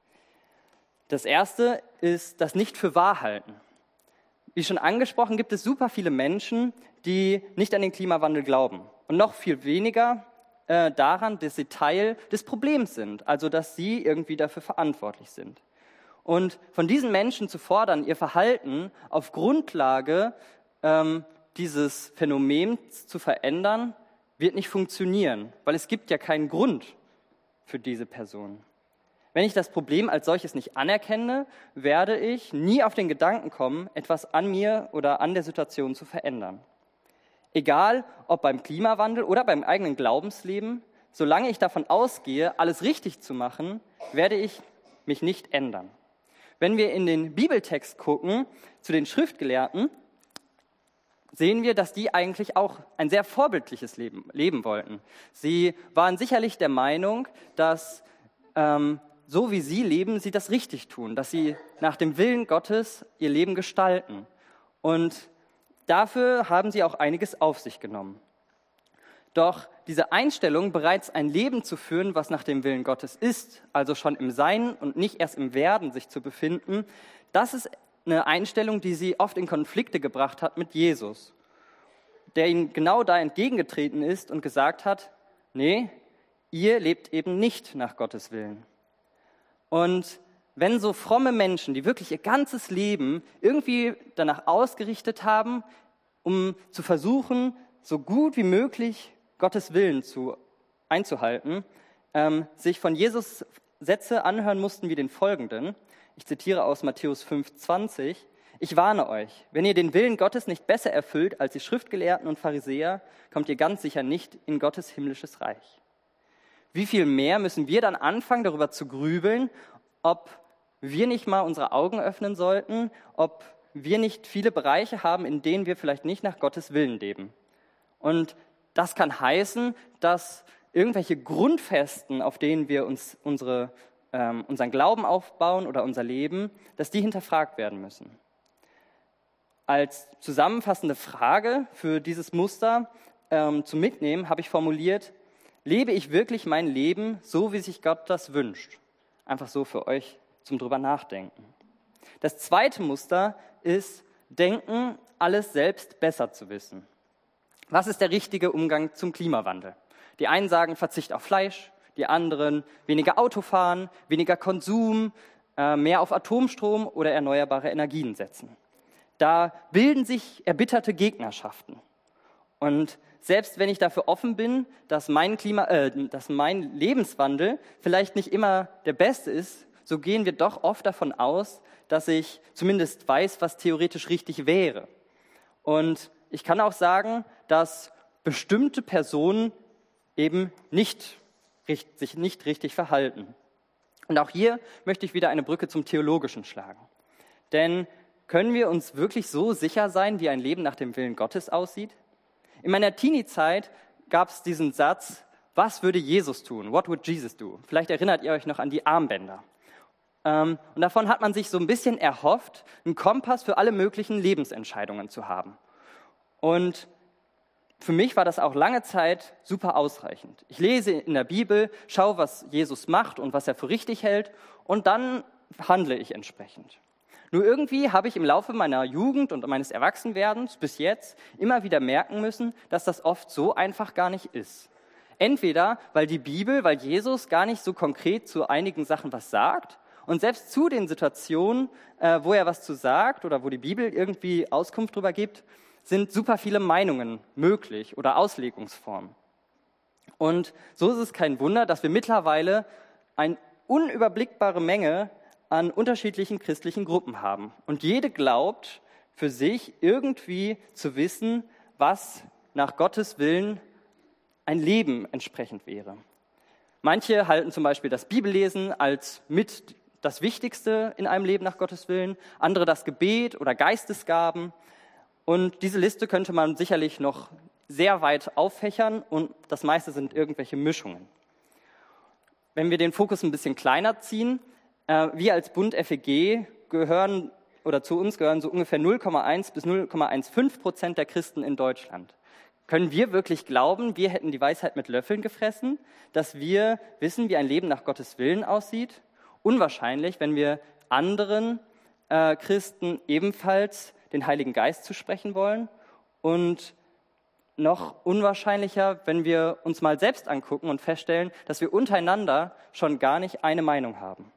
Das erste ist das Nicht für wahr halten. Wie schon angesprochen, gibt es super viele Menschen, die nicht an den Klimawandel glauben. Und noch viel weniger äh, daran, dass sie Teil des Problems sind, also dass sie irgendwie dafür verantwortlich sind. Und von diesen Menschen zu fordern, ihr Verhalten auf Grundlage ähm, dieses Phänomens zu verändern, wird nicht funktionieren, weil es gibt ja keinen Grund für diese Person. Wenn ich das Problem als solches nicht anerkenne, werde ich nie auf den Gedanken kommen, etwas an mir oder an der Situation zu verändern. Egal, ob beim Klimawandel oder beim eigenen Glaubensleben, solange ich davon ausgehe, alles richtig zu machen, werde ich mich nicht ändern. Wenn wir in den Bibeltext gucken, zu den Schriftgelehrten, sehen wir, dass die eigentlich auch ein sehr vorbildliches Leben leben wollten. Sie waren sicherlich der Meinung, dass ähm, so wie sie leben, sie das richtig tun, dass sie nach dem Willen Gottes ihr Leben gestalten. Und dafür haben sie auch einiges auf sich genommen. Doch diese Einstellung, bereits ein Leben zu führen, was nach dem Willen Gottes ist, also schon im Sein und nicht erst im Werden sich zu befinden, das ist eine Einstellung, die sie oft in Konflikte gebracht hat mit Jesus, der ihnen genau da entgegengetreten ist und gesagt hat, nee, ihr lebt eben nicht nach Gottes Willen. Und wenn so fromme Menschen, die wirklich ihr ganzes Leben irgendwie danach ausgerichtet haben, um zu versuchen, so gut wie möglich Gottes Willen zu, einzuhalten, ähm, sich von Jesus Sätze anhören mussten wie den folgenden. Ich zitiere aus Matthäus fünf zwanzig. Ich warne euch, wenn ihr den Willen Gottes nicht besser erfüllt als die Schriftgelehrten und Pharisäer, kommt ihr ganz sicher nicht in Gottes himmlisches Reich. Wie viel mehr müssen wir dann anfangen, darüber zu grübeln, ob wir nicht mal unsere Augen öffnen sollten, ob wir nicht viele Bereiche haben, in denen wir vielleicht nicht nach Gottes Willen leben. Und das kann heißen, dass irgendwelche Grundfesten, auf denen wir uns unsere, ähm, unseren Glauben aufbauen oder unser Leben, dass die hinterfragt werden müssen. Als zusammenfassende Frage für dieses Muster ähm, zum Mitnehmen habe ich formuliert, lebe ich wirklich mein Leben so, wie sich Gott das wünscht? Einfach so für euch zum drüber nachdenken. Das zweite Muster ist, denken, alles selbst besser zu wissen. Was ist der richtige Umgang zum Klimawandel? Die einen sagen Verzicht auf Fleisch, die anderen weniger Auto fahren, weniger Konsum, äh, mehr auf Atomstrom oder erneuerbare Energien setzen. Da bilden sich erbitterte Gegnerschaften. Und selbst wenn ich dafür offen bin, dass mein, Klima, äh, dass mein Lebenswandel vielleicht nicht immer der beste ist, so gehen wir doch oft davon aus, dass ich zumindest weiß, was theoretisch richtig wäre. Und ich kann auch sagen, dass bestimmte Personen eben nicht, sich nicht richtig verhalten. Und auch hier möchte ich wieder eine Brücke zum Theologischen schlagen. Denn können wir uns wirklich so sicher sein, wie ein Leben nach dem Willen Gottes aussieht? In meiner Teenie-Zeit gab es diesen Satz, was würde Jesus tun? What would Jesus do? Vielleicht erinnert ihr euch noch an die Armbänder. Und davon hat man sich so ein bisschen erhofft, einen Kompass für alle möglichen Lebensentscheidungen zu haben. Und für mich war das auch lange Zeit super ausreichend. Ich lese in der Bibel, schaue, was Jesus macht und was er für richtig hält und dann handle ich entsprechend. Nur irgendwie habe ich im Laufe meiner Jugend und meines Erwachsenwerdens bis jetzt immer wieder merken müssen, dass das oft so einfach gar nicht ist. Entweder, weil die Bibel, weil Jesus gar nicht so konkret zu einigen Sachen was sagt und selbst zu den Situationen, äh, wo er was zu sagt oder wo die Bibel irgendwie Auskunft drüber gibt, sind super viele Meinungen möglich oder Auslegungsformen. Und so ist es kein Wunder, dass wir mittlerweile eine unüberblickbare Menge an unterschiedlichen christlichen Gruppen haben. Und jede glaubt für sich irgendwie zu wissen, was nach Gottes Willen ein Leben entsprechend wäre. Manche halten zum Beispiel das Bibellesen als mit das Wichtigste in einem Leben nach Gottes Willen, andere das Gebet oder Geistesgaben. Und diese Liste könnte man sicherlich noch sehr weit auffächern und das meiste sind irgendwelche Mischungen. Wenn wir den Fokus ein bisschen kleiner ziehen, äh, wir als Bund F E G gehören oder zu uns gehören so ungefähr null Komma eins bis null Komma fünfzehn Prozent der Christen in Deutschland. Können wir wirklich glauben, wir hätten die Weisheit mit Löffeln gefressen, dass wir wissen, wie ein Leben nach Gottes Willen aussieht? Unwahrscheinlich, wenn wir anderen äh, Christen ebenfalls den Heiligen Geist zusprechen wollen und noch unwahrscheinlicher, wenn wir uns mal selbst angucken und feststellen, dass wir untereinander schon gar nicht eine Meinung haben.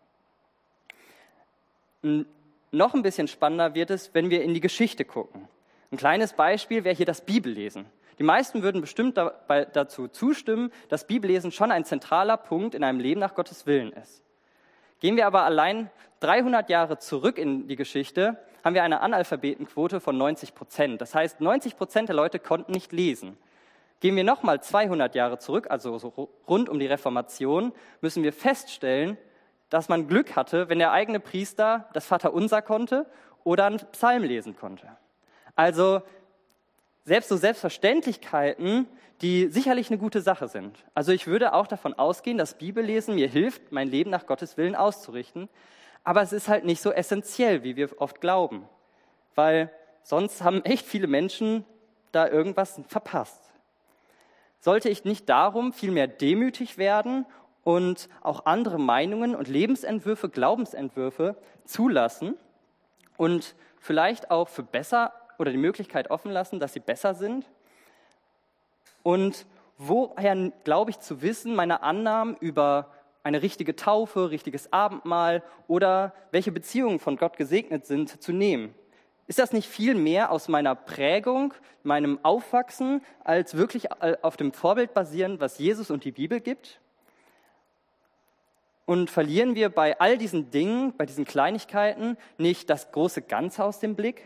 Noch ein bisschen spannender wird es, wenn wir in die Geschichte gucken. Ein kleines Beispiel wäre hier das Bibellesen. Die meisten würden bestimmt dabei, dazu zustimmen, dass Bibellesen schon ein zentraler Punkt in einem Leben nach Gottes Willen ist. Gehen wir aber allein dreihundert Jahre zurück in die Geschichte, haben wir eine Analphabetenquote von neunzig Prozent. Das heißt, neunzig Prozent der Leute konnten nicht lesen. Gehen wir nochmal zweihundert Jahre zurück, also so rund um die Reformation, müssen wir feststellen, dass man Glück hatte, wenn der eigene Priester das Vaterunser konnte oder einen Psalm lesen konnte. Also selbst so Selbstverständlichkeiten, die sicherlich eine gute Sache sind. Also ich würde auch davon ausgehen, dass Bibellesen mir hilft, mein Leben nach Gottes Willen auszurichten. Aber es ist halt nicht so essentiell, wie wir oft glauben. Weil sonst haben echt viele Menschen da irgendwas verpasst. Sollte ich nicht darum vielmehr demütig werden und auch andere Meinungen und Lebensentwürfe, Glaubensentwürfe zulassen und vielleicht auch für besser oder die Möglichkeit offen lassen, dass sie besser sind? Und woher glaube ich zu wissen, meine Annahmen über eine richtige Taufe, richtiges Abendmahl oder welche Beziehungen von Gott gesegnet sind, zu nehmen? Ist das nicht viel mehr aus meiner Prägung, meinem Aufwachsen, als wirklich auf dem Vorbild basierend, was Jesus und die Bibel gibt? Und verlieren wir bei all diesen Dingen, bei diesen Kleinigkeiten nicht das große Ganze aus dem Blick?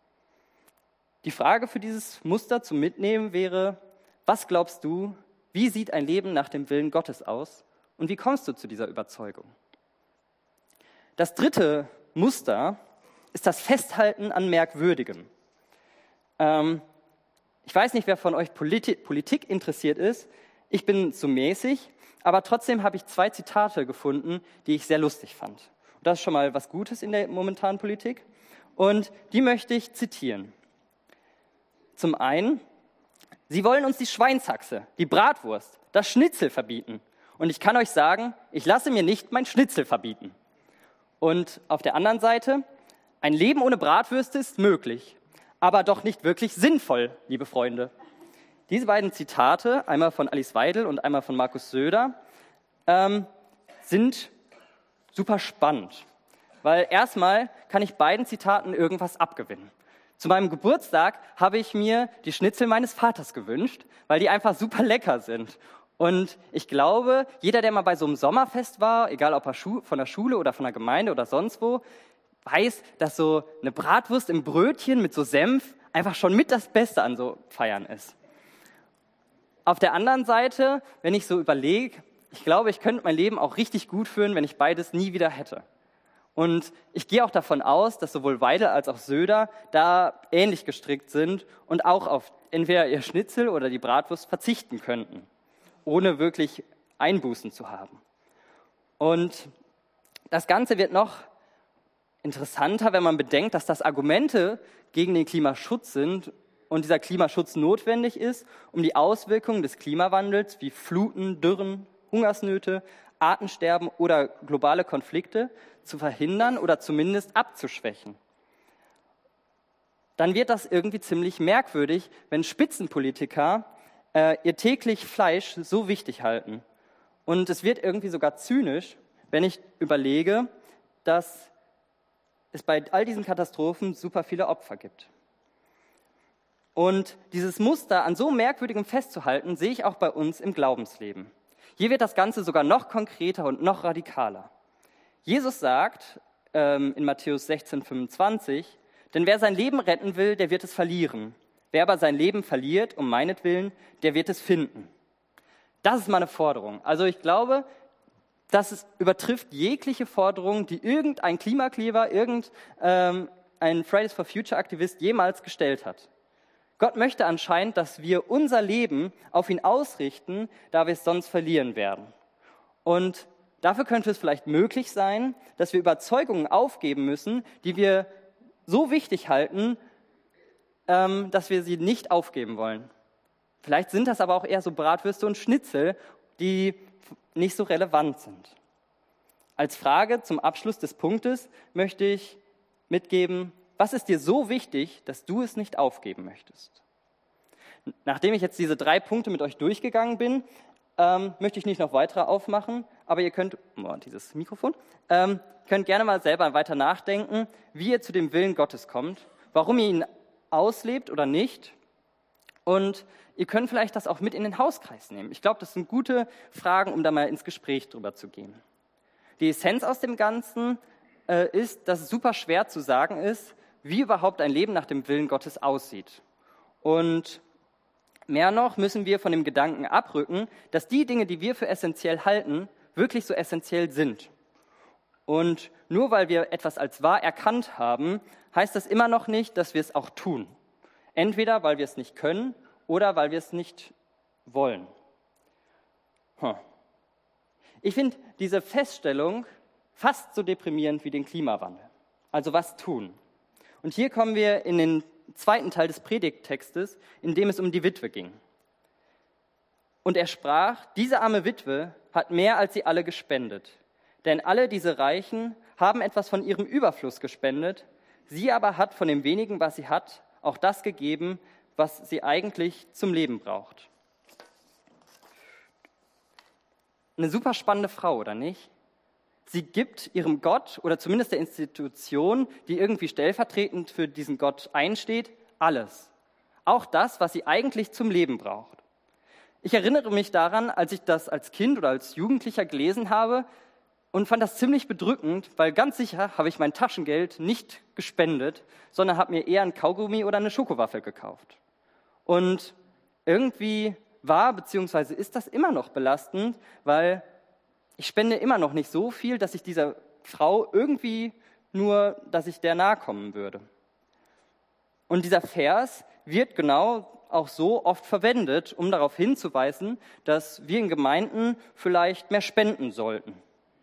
Die Frage für dieses Muster zum Mitnehmen wäre, was glaubst du, wie sieht ein Leben nach dem Willen Gottes aus? Und wie kommst du zu dieser Überzeugung? Das dritte Muster ist das Festhalten an Merkwürdigem. Ähm, ich weiß nicht, wer von euch Polit- Politik interessiert ist. Ich bin so mäßig, aber trotzdem habe ich zwei Zitate gefunden, die ich sehr lustig fand. Und das ist schon mal was Gutes in der momentanen Politik. Und die möchte ich zitieren. Zum einen, sie wollen uns die Schweinshaxe, die Bratwurst, das Schnitzel verbieten. Und ich kann euch sagen, ich lasse mir nicht mein Schnitzel verbieten. Und auf der anderen Seite, ein Leben ohne Bratwürste ist möglich, aber doch nicht wirklich sinnvoll, liebe Freunde. Diese beiden Zitate, einmal von Alice Weidel und einmal von Markus Söder, ähm, sind super spannend. Weil erstmal kann ich beiden Zitaten irgendwas abgewinnen. Zu meinem Geburtstag habe ich mir die Schnitzel meines Vaters gewünscht, weil die einfach super lecker sind. Und ich glaube, jeder, der mal bei so einem Sommerfest war, egal ob er von der Schule oder von der Gemeinde oder sonst wo, weiß, dass so eine Bratwurst im Brötchen mit so Senf einfach schon mit das Beste an so Feiern ist. Auf der anderen Seite, wenn ich so überlege, ich glaube, ich könnte mein Leben auch richtig gut führen, wenn ich beides nie wieder hätte. Und ich gehe auch davon aus, dass sowohl Weidel als auch Söder da ähnlich gestrickt sind und auch auf entweder ihr Schnitzel oder die Bratwurst verzichten könnten, ohne wirklich Einbußen zu haben. Und das Ganze wird noch interessanter, wenn man bedenkt, dass das Argumente gegen den Klimaschutz sind und dieser Klimaschutz notwendig ist, um die Auswirkungen des Klimawandels wie Fluten, Dürren, Hungersnöte Artensterben oder globale Konflikte zu verhindern oder zumindest abzuschwächen. Dann wird das irgendwie ziemlich merkwürdig, wenn Spitzenpolitiker äh, ihr täglich Fleisch so wichtig halten. Und es wird irgendwie sogar zynisch, wenn ich überlege, dass es bei all diesen Katastrophen super viele Opfer gibt. Und dieses Muster an so merkwürdigem festzuhalten, sehe ich auch bei uns im Glaubensleben. Hier wird das Ganze sogar noch konkreter und noch radikaler. Jesus sagt ähm, in Matthäus sechzehn fünfundzwanzig, denn wer sein Leben retten will, der wird es verlieren. Wer aber sein Leben verliert, um meinetwillen, der wird es finden. Das ist meine Forderung. Also ich glaube, das ist, übertrifft jegliche Forderung, die irgendein Klimakleber, irgendein ähm, Fridays for Future Aktivist jemals gestellt hat. Gott möchte anscheinend, dass wir unser Leben auf ihn ausrichten, da wir es sonst verlieren werden. Und dafür könnte es vielleicht möglich sein, dass wir Überzeugungen aufgeben müssen, die wir so wichtig halten, ähm, dass wir sie nicht aufgeben wollen. Vielleicht sind das aber auch eher so Bratwürste und Schnitzel, die nicht so relevant sind. Als Frage zum Abschluss des Punktes möchte ich mitgeben, was ist dir so wichtig, dass du es nicht aufgeben möchtest? Nachdem ich jetzt diese drei Punkte mit euch durchgegangen bin, ähm, möchte ich nicht noch weitere aufmachen, aber ihr könnt, oh, dieses Mikrofon, ähm, könnt gerne mal selber weiter nachdenken, wie ihr zu dem Willen Gottes kommt, warum ihr ihn auslebt oder nicht. Und ihr könnt vielleicht das auch mit in den Hauskreis nehmen. Ich glaube, das sind gute Fragen, um da mal ins Gespräch drüber zu gehen. Die Essenz aus dem Ganzen äh, ist, dass es super schwer zu sagen ist, wie überhaupt ein Leben nach dem Willen Gottes aussieht. Und mehr noch müssen wir von dem Gedanken abrücken, dass die Dinge, die wir für essentiell halten, wirklich so essentiell sind. Und nur weil wir etwas als wahr erkannt haben, heißt das immer noch nicht, dass wir es auch tun. Entweder weil wir es nicht können oder weil wir es nicht wollen. Hm. Ich finde diese Feststellung fast so deprimierend wie den Klimawandel. Also was tun? Und hier kommen wir in den zweiten Teil des Predigttextes, in dem es um die Witwe ging. Und er sprach, diese arme Witwe hat mehr als sie alle gespendet. Denn alle diese Reichen haben etwas von ihrem Überfluss gespendet. Sie aber hat von dem wenigen, was sie hat, auch das gegeben, was sie eigentlich zum Leben braucht. Eine super spannende Frau, oder nicht? Sie gibt ihrem Gott oder zumindest der Institution, die irgendwie stellvertretend für diesen Gott einsteht, alles. Auch das, was sie eigentlich zum Leben braucht. Ich erinnere mich daran, als ich das als Kind oder als Jugendlicher gelesen habe und fand das ziemlich bedrückend, weil ganz sicher habe ich mein Taschengeld nicht gespendet, sondern habe mir eher ein Kaugummi oder eine Schokowaffel gekauft. Und irgendwie war bzw. ist das immer noch belastend, weil ich spende immer noch nicht so viel, dass ich dieser Frau irgendwie nur, dass ich der nahe kommen würde. Und dieser Vers wird genau auch so oft verwendet, um darauf hinzuweisen, dass wir in Gemeinden vielleicht mehr spenden sollten.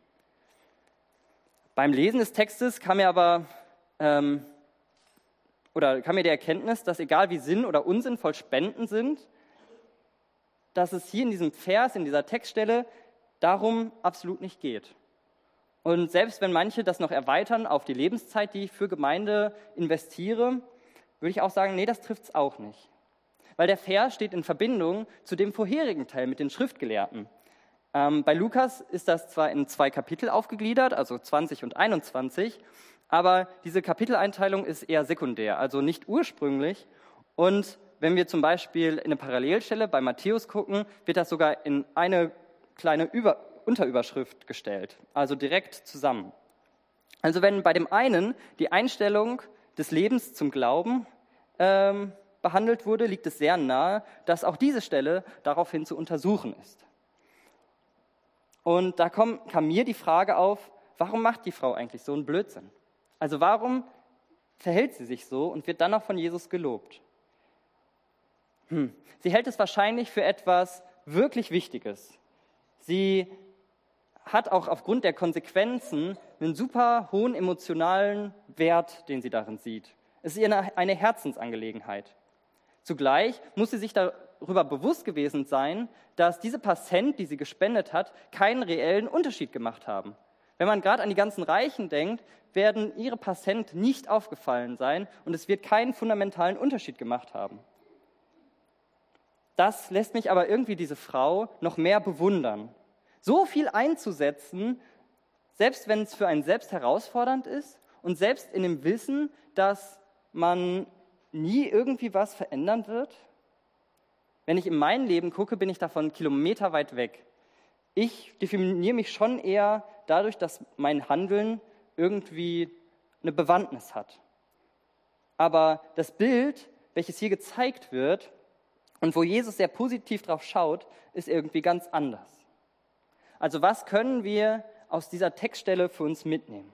Beim Lesen des Textes kam mir aber ähm, oder kam mir die Erkenntnis, dass egal wie sinn- oder unsinnvoll Spenden sind, dass es hier in diesem Vers, in dieser Textstelle, darum absolut nicht geht. Und selbst wenn manche das noch erweitern auf die Lebenszeit, die ich für Gemeinde investiere, würde ich auch sagen, nee, das trifft es auch nicht. Weil der Vers steht in Verbindung zu dem vorherigen Teil mit den Schriftgelehrten. Ähm, bei Lukas ist das zwar in zwei Kapitel aufgegliedert, also zwanzig und einundzwanzig, aber diese Kapiteleinteilung ist eher sekundär, also nicht ursprünglich. Und wenn wir zum Beispiel in eine Parallelstelle bei Matthäus gucken, wird das sogar in eine kleine Über- Unterüberschrift gestellt, also direkt zusammen. Also wenn bei dem einen die Einstellung des Lebens zum Glauben ähm, behandelt wurde, liegt es sehr nahe, dass auch diese Stelle daraufhin zu untersuchen ist. Und da kam, kam mir die Frage auf, warum macht die Frau eigentlich so einen Blödsinn? Also warum verhält sie sich so und wird dann noch von Jesus gelobt? Hm. Sie hält es wahrscheinlich für etwas wirklich Wichtiges. Sie hat auch aufgrund der Konsequenzen einen super hohen emotionalen Wert, den sie darin sieht. Es ist ihr eine Herzensangelegenheit. Zugleich muss sie sich da darüber bewusst gewesen sein, dass diese paar Cent, die sie gespendet hat, keinen reellen Unterschied gemacht haben. Wenn man gerade an die ganzen Reichen denkt, werden ihre paar Cent nicht aufgefallen sein und es wird keinen fundamentalen Unterschied gemacht haben. Das lässt mich aber irgendwie diese Frau noch mehr bewundern. So viel einzusetzen, selbst wenn es für einen selbst herausfordernd ist und selbst in dem Wissen, dass man nie irgendwie was verändern wird. Wenn ich in mein Leben gucke, bin ich davon kilometerweit weg. Ich definiere mich schon eher dadurch, dass mein Handeln irgendwie eine Bewandtnis hat. Aber das Bild, welches hier gezeigt wird und wo Jesus sehr positiv drauf schaut, ist irgendwie ganz anders. Also was können wir aus dieser Textstelle für uns mitnehmen?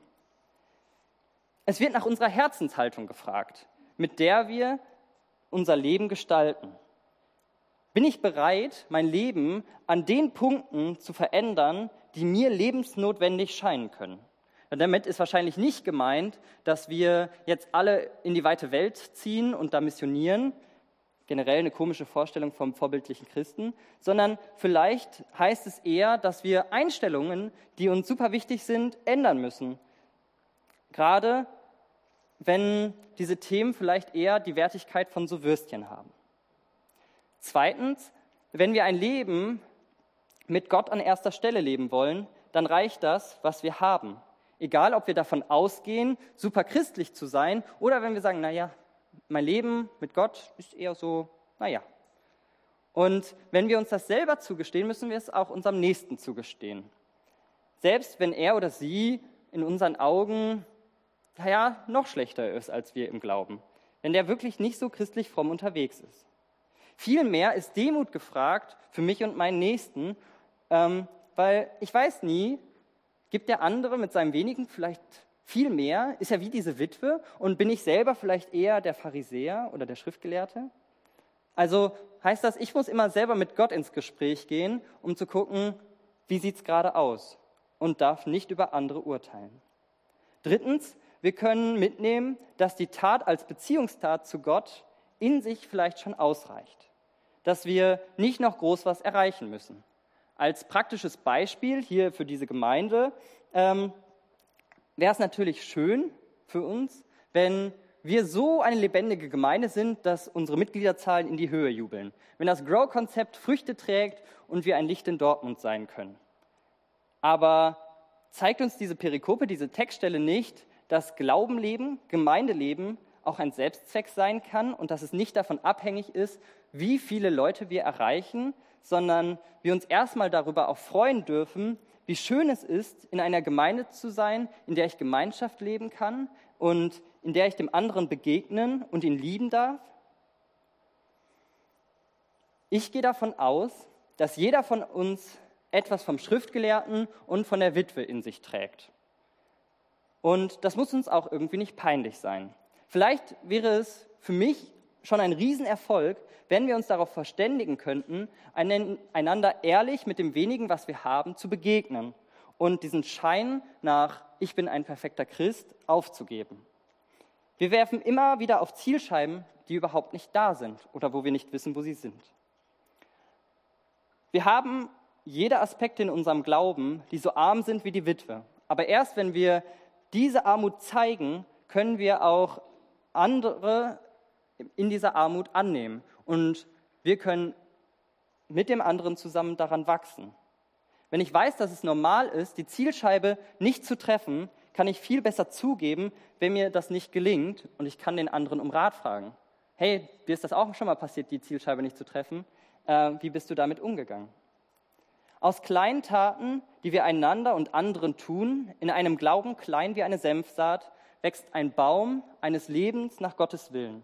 Es wird nach unserer Herzenshaltung gefragt, mit der wir unser Leben gestalten. Bin ich bereit, mein Leben an den Punkten zu verändern, die mir lebensnotwendig scheinen können? Und damit ist wahrscheinlich nicht gemeint, dass wir jetzt alle in die weite Welt ziehen und da missionieren, generell eine komische Vorstellung vom vorbildlichen Christen, sondern vielleicht heißt es eher, dass wir Einstellungen, die uns super wichtig sind, ändern müssen. Gerade wenn diese Themen vielleicht eher die Wertigkeit von so Würstchen haben. Zweitens, wenn wir ein Leben mit Gott an erster Stelle leben wollen, dann reicht das, was wir haben. Egal, ob wir davon ausgehen, super christlich zu sein, oder wenn wir sagen, naja, mein Leben mit Gott ist eher so, naja. Und wenn wir uns das selber zugestehen, müssen wir es auch unserem Nächsten zugestehen. Selbst wenn er oder sie in unseren Augen, naja, noch schlechter ist als wir im Glauben. Wenn der wirklich nicht so christlich fromm unterwegs ist. Vielmehr ist Demut gefragt für mich und meinen Nächsten, ähm, weil ich weiß nie, gibt der andere mit seinem Wenigen vielleicht viel mehr? Ist er wie diese Witwe? Und bin ich selber vielleicht eher der Pharisäer oder der Schriftgelehrte? Also heißt das, ich muss immer selber mit Gott ins Gespräch gehen, um zu gucken, wie sieht es gerade aus? Und darf nicht über andere urteilen. Drittens, wir können mitnehmen, dass die Tat als Beziehungstat zu Gott in sich vielleicht schon ausreicht. Dass wir nicht noch groß was erreichen müssen. Als praktisches Beispiel hier für diese Gemeinde ähm, wäre es natürlich schön für uns, wenn wir so eine lebendige Gemeinde sind, dass unsere Mitgliederzahlen in die Höhe jubeln. Wenn das Grow-Konzept Früchte trägt und wir ein Licht in Dortmund sein können. Aber zeigt uns diese Perikope, diese Textstelle nicht, dass Glaubenleben, Gemeindeleben auch ein Selbstzweck sein kann und dass es nicht davon abhängig ist, wie viele Leute wir erreichen, sondern wir uns erstmal darüber auch freuen dürfen, wie schön es ist, in einer Gemeinde zu sein, in der ich Gemeinschaft leben kann und in der ich dem anderen begegnen und ihn lieben darf. Ich gehe davon aus, dass jeder von uns etwas vom Schriftgelehrten und von der Witwe in sich trägt. Und das muss uns auch irgendwie nicht peinlich sein. Vielleicht wäre es für mich schon ein Riesenerfolg, wenn wir uns darauf verständigen könnten, einander ehrlich mit dem wenigen, was wir haben, zu begegnen und diesen Schein nach ich bin ein perfekter Christ aufzugeben. Wir werfen immer wieder auf Zielscheiben, die überhaupt nicht da sind oder wo wir nicht wissen, wo sie sind. Wir haben jede Aspekte in unserem Glauben, die so arm sind wie die Witwe. Aber erst wenn wir diese Armut zeigen, können wir auch andere in dieser Armut annehmen. Und wir können mit dem anderen zusammen daran wachsen. Wenn ich weiß, dass es normal ist, die Zielscheibe nicht zu treffen, kann ich viel besser zugeben, wenn mir das nicht gelingt und ich kann den anderen um Rat fragen. Hey, dir ist das auch schon mal passiert, die Zielscheibe nicht zu treffen? Äh, wie bist du damit umgegangen? Aus kleinen Taten, die wir einander und anderen tun, in einem Glauben klein wie eine Senfsaat, wächst ein Baum eines Lebens nach Gottes Willen.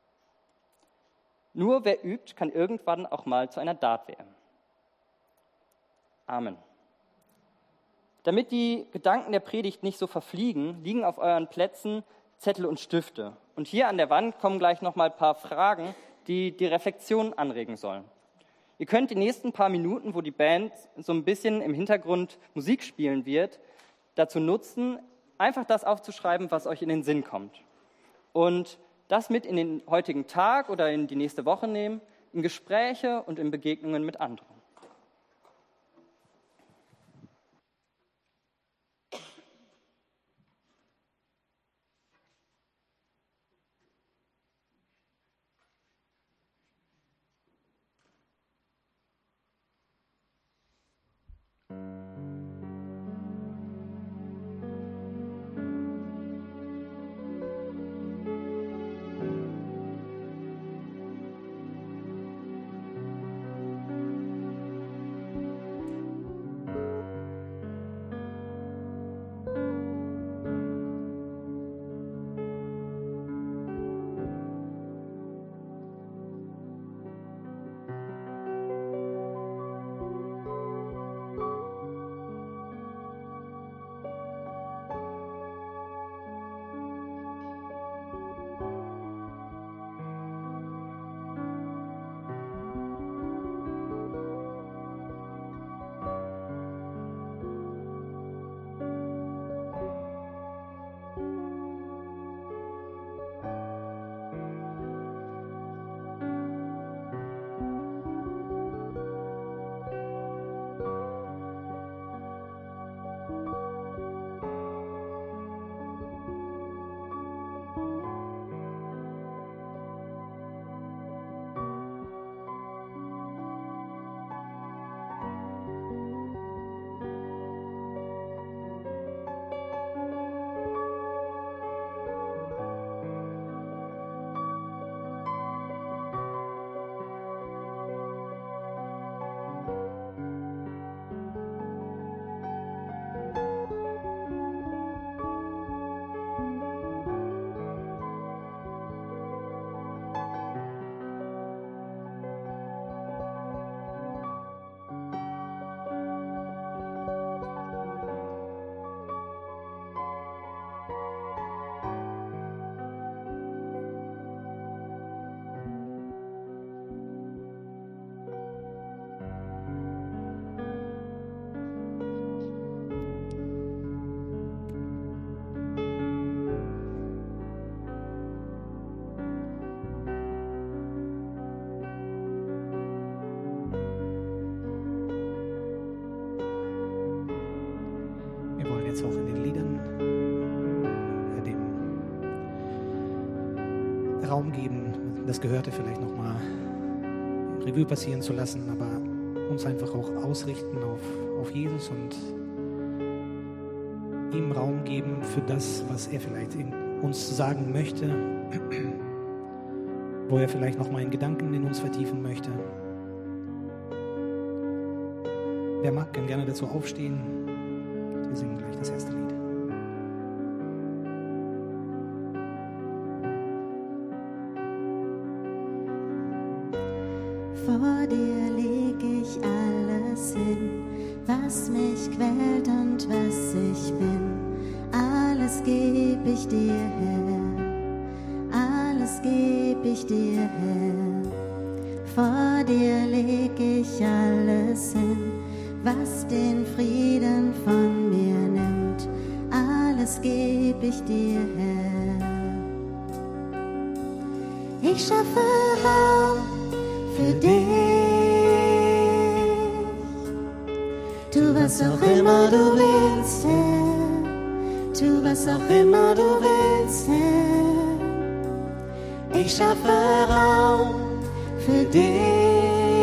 Nur wer übt, kann irgendwann auch mal zu einer Tat werden. Amen. Damit die Gedanken der Predigt nicht so verfliegen, liegen auf euren Plätzen Zettel und Stifte. Und hier an der Wand kommen gleich noch mal ein paar Fragen, die die Reflexion anregen sollen. Ihr könnt die nächsten paar Minuten, wo die Band so ein bisschen im Hintergrund Musik spielen wird, dazu nutzen, einfach das aufzuschreiben, was euch in den Sinn kommt. Und das mit in den heutigen Tag oder in die nächste Woche nehmen, in Gespräche und in Begegnungen mit anderen. Auch in den Liedern äh, dem Raum geben, das Gehörte vielleicht nochmal Revue passieren zu lassen, aber uns einfach auch ausrichten auf, auf Jesus und ihm Raum geben für das, was er vielleicht in uns sagen möchte, wo er vielleicht nochmal einen Gedanken in uns vertiefen möchte. Wer mag, kann gerne dazu aufstehen. Wir singen gleich das erste Lied. Vor dir leg ich alles hin, was mich quält und was ich bin. Alles geb ich dir, Herr, alles geb ich dir, Herr. Vor dir leg ich alles hin, was den Frieden von mir nimmt, alles geb ich dir, Herr. Ich schaffe Raum für dich, tu was auch immer du willst, Herr, tu was auch immer du willst, Herr. Ich schaffe Raum für dich.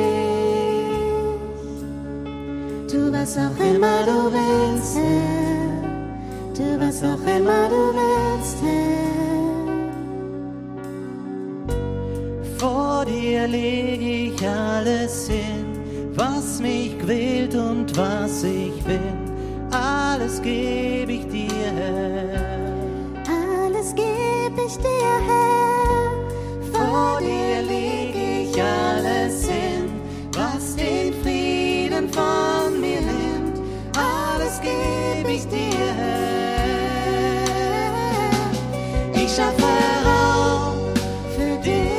Tu was auch immer du willst, Herr, tu was auch immer du willst, Herr. Vor dir leg ich alles hin, was mich quält und was ich bin. Alles geb ich dir, Herr. Alles geb ich dir, Herr. Vor dir leg ich alles hin, was den Frieden von mir nimmt. Alles geb ich dir, Herr. Ich schaffe Raum für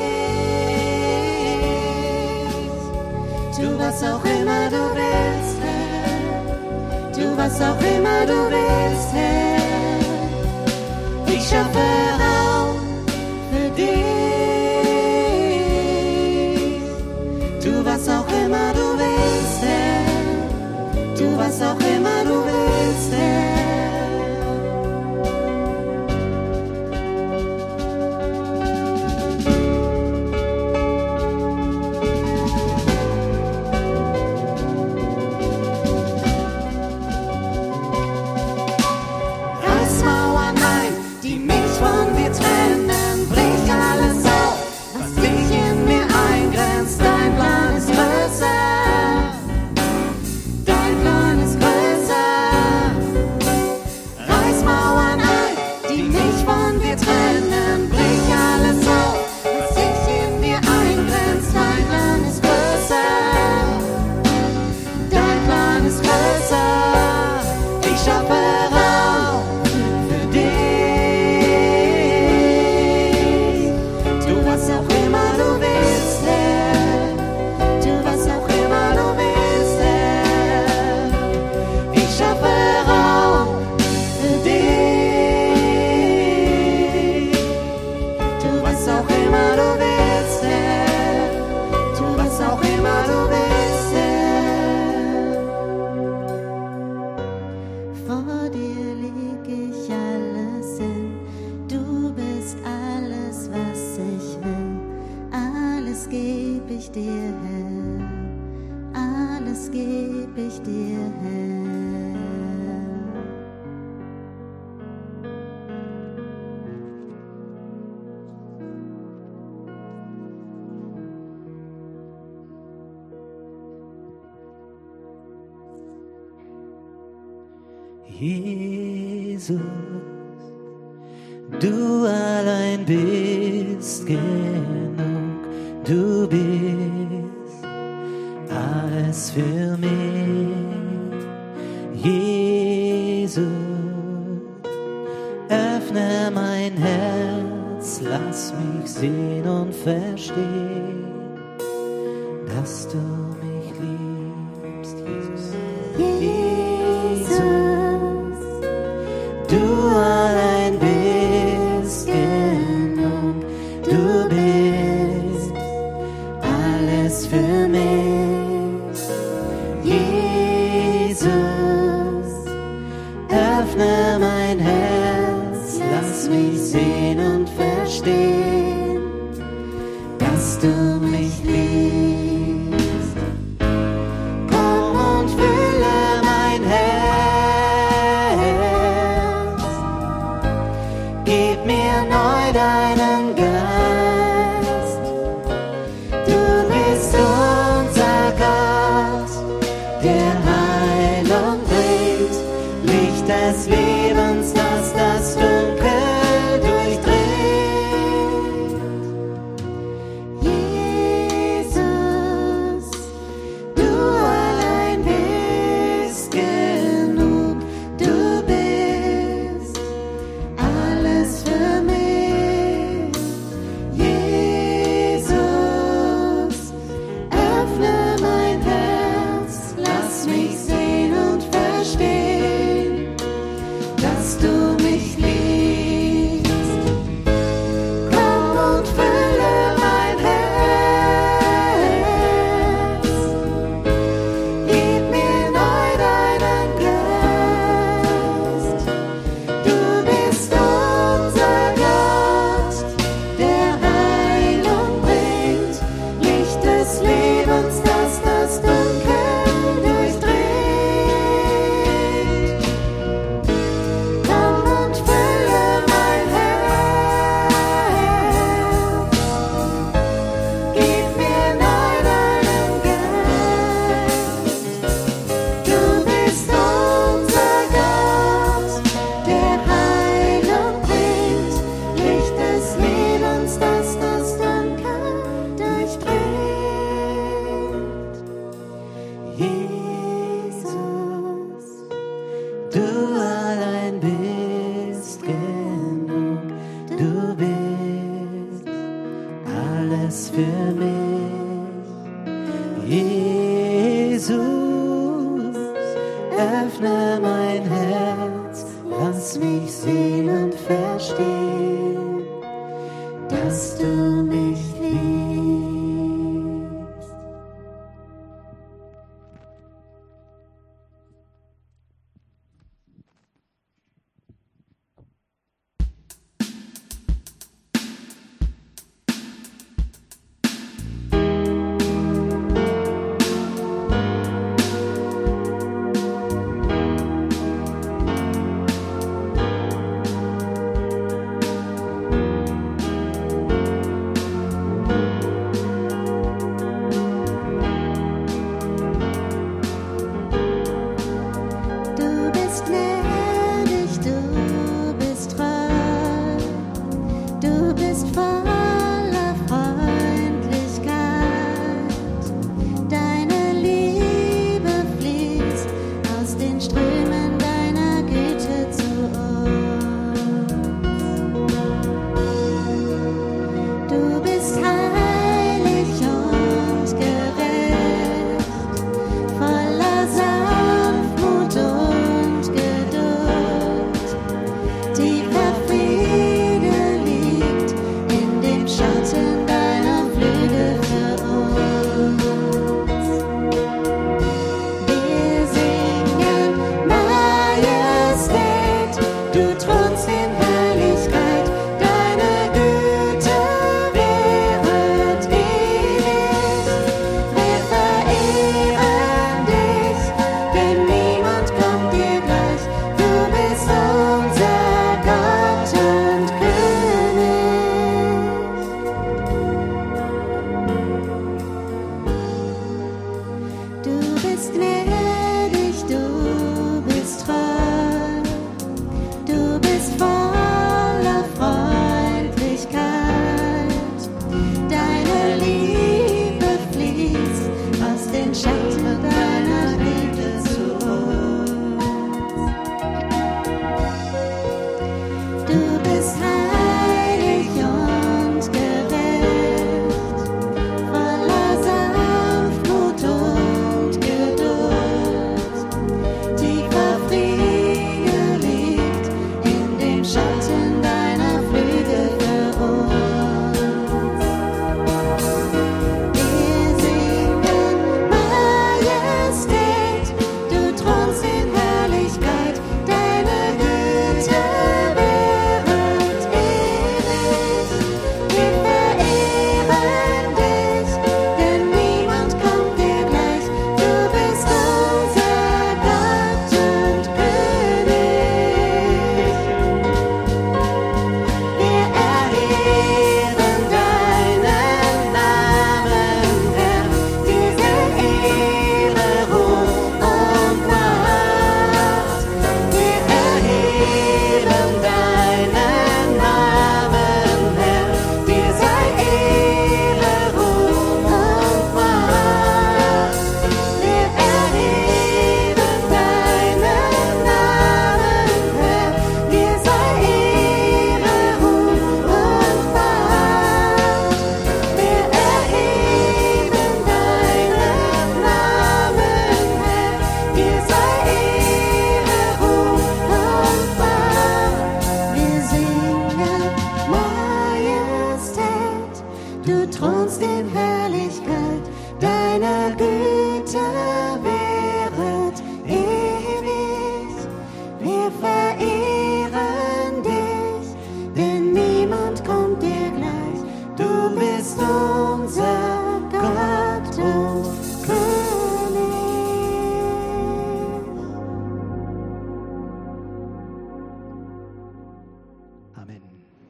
dich. Tu was auch immer du willst, Herr. Tu was auch immer du willst, Herr. Ich schaffe Raum für dich. was auch immer du willst, Herr. Tu, was auch immer du willst, Herr. Ich schaffe Raum für dich. Tu, was auch immer du willst, Herr. Tu, was auch immer du willst, Herr. Vor dir leg ich alles hin. Du bist alles, was ich will. Alles geb ich dir, Herr. Alles geb ich dir, Herr. Jesus, du allein bist genug, du bist alles für mich. Jesus, öffne mein Herz, lass mich sehen und verstehen, dass du mich liebst, Jesus. Jesus, du allein bist genug, du bist alles für mich. Jesus, öffne mein Herz, lass mich sehen und verstehen, dass du mich liebst. Komm und fülle mein Herz, gib mir neu deinen Geist. Du bist unser Gott, der Heilung bringt, Licht des Lebens, das das Dunkel durchdringt. Jesus, du allein bist genug, du bist alles für mich. Jesus, öffne mein Herz, lass mich sehen und verstehen, dass du mich liebst. Komm und fülle mein Herz, gib mir neu deinen Geist. Du bist unser Gott, der Heilung bringt, Licht des Lebens, das das Dunkel durchdringt. Komm und fülle mein Herz, gib mir neu deinen Geist. Du bist unser Gott, der Heilung bringt, Licht des Lebens, das das Dunkel durchdringt. Jesus, du allein bist genug, du bist alles für mich. Jesus, öffne mein Herz, lass mich sehen und verstehen, dass du mich liebst. du thronst in Herrlichkeit, deiner Güte währet ewig. Wir verehren dich, denn niemand kommt dir gleich. Du bist unser Gott und König. Amen.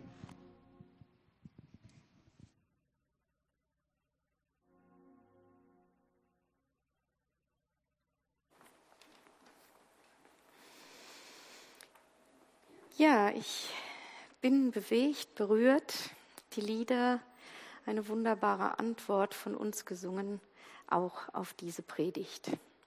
Ja, ich bin bewegt, berührt. Die Lieder, eine wunderbare Antwort von uns gesungen, auch auf diese Predigt.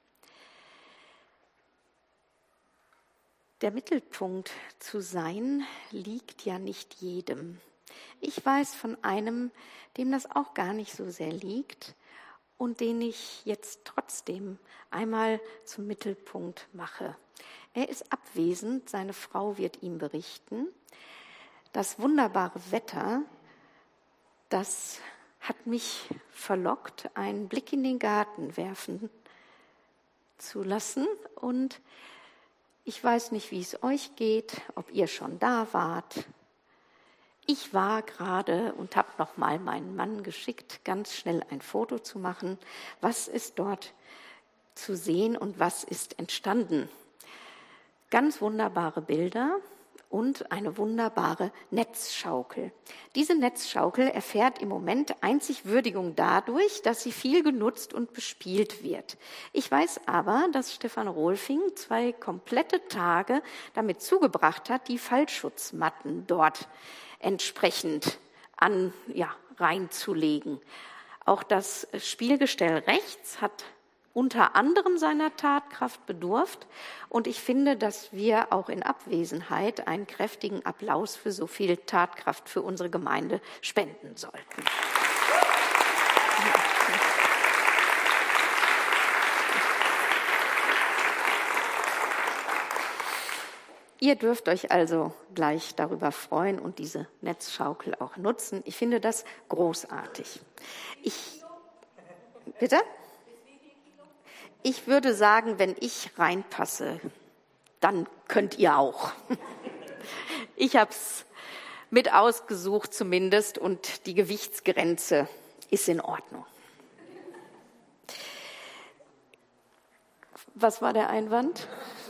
Der Mittelpunkt zu sein, liegt ja nicht jedem. Ich weiß von einem, dem das auch gar nicht so sehr liegt und den ich jetzt trotzdem einmal zum Mittelpunkt mache. Er ist abwesend, seine Frau wird ihm berichten. Das wunderbare Wetter, das hat mich verlockt, einen Blick in den Garten werfen zu lassen. Und ich weiß nicht, wie es euch geht, ob ihr schon da wart. Ich war gerade und habe noch mal meinen Mann geschickt, ganz schnell ein Foto zu machen. Was ist dort zu sehen und was ist entstanden? Ganz wunderbare Bilder und eine wunderbare Netzschaukel. Diese Netzschaukel erfährt im Moment einzig Würdigung dadurch, dass sie viel genutzt und bespielt wird. Ich weiß aber, dass Stefan Rohlfing zwei komplette Tage damit zugebracht hat, die Fallschutzmatten dort entsprechend an, ja, reinzulegen. Auch das Spielgestell rechts hat unter anderem seiner Tatkraft bedurft. Und ich finde, dass wir auch in Abwesenheit einen kräftigen Applaus für so viel Tatkraft für unsere Gemeinde spenden sollten. Ihr dürft euch also gleich darüber freuen und diese Netzschaukel auch nutzen. Ich finde das großartig. Ich, bitte? Ich würde sagen, wenn ich reinpasse, dann könnt ihr auch. Ich habe es mit ausgesucht zumindest und die Gewichtsgrenze ist in Ordnung. Was war der Einwand?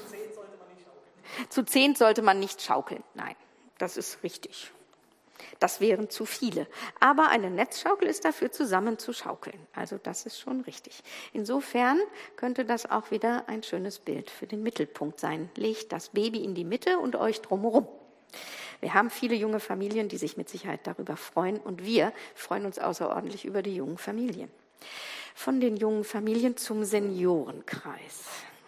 Zu zehn sollte man nicht schaukeln. Nein, das ist richtig. Das wären zu viele. Aber eine Netzschaukel ist dafür, zusammen zu schaukeln. Also das ist schon richtig. Insofern könnte das auch wieder ein schönes Bild für den Mittelpunkt sein. Legt das Baby in die Mitte und euch drumherum. Wir haben viele junge Familien, die sich mit Sicherheit darüber freuen. Und wir freuen uns außerordentlich über die jungen Familien. Von den jungen Familien zum Seniorenkreis.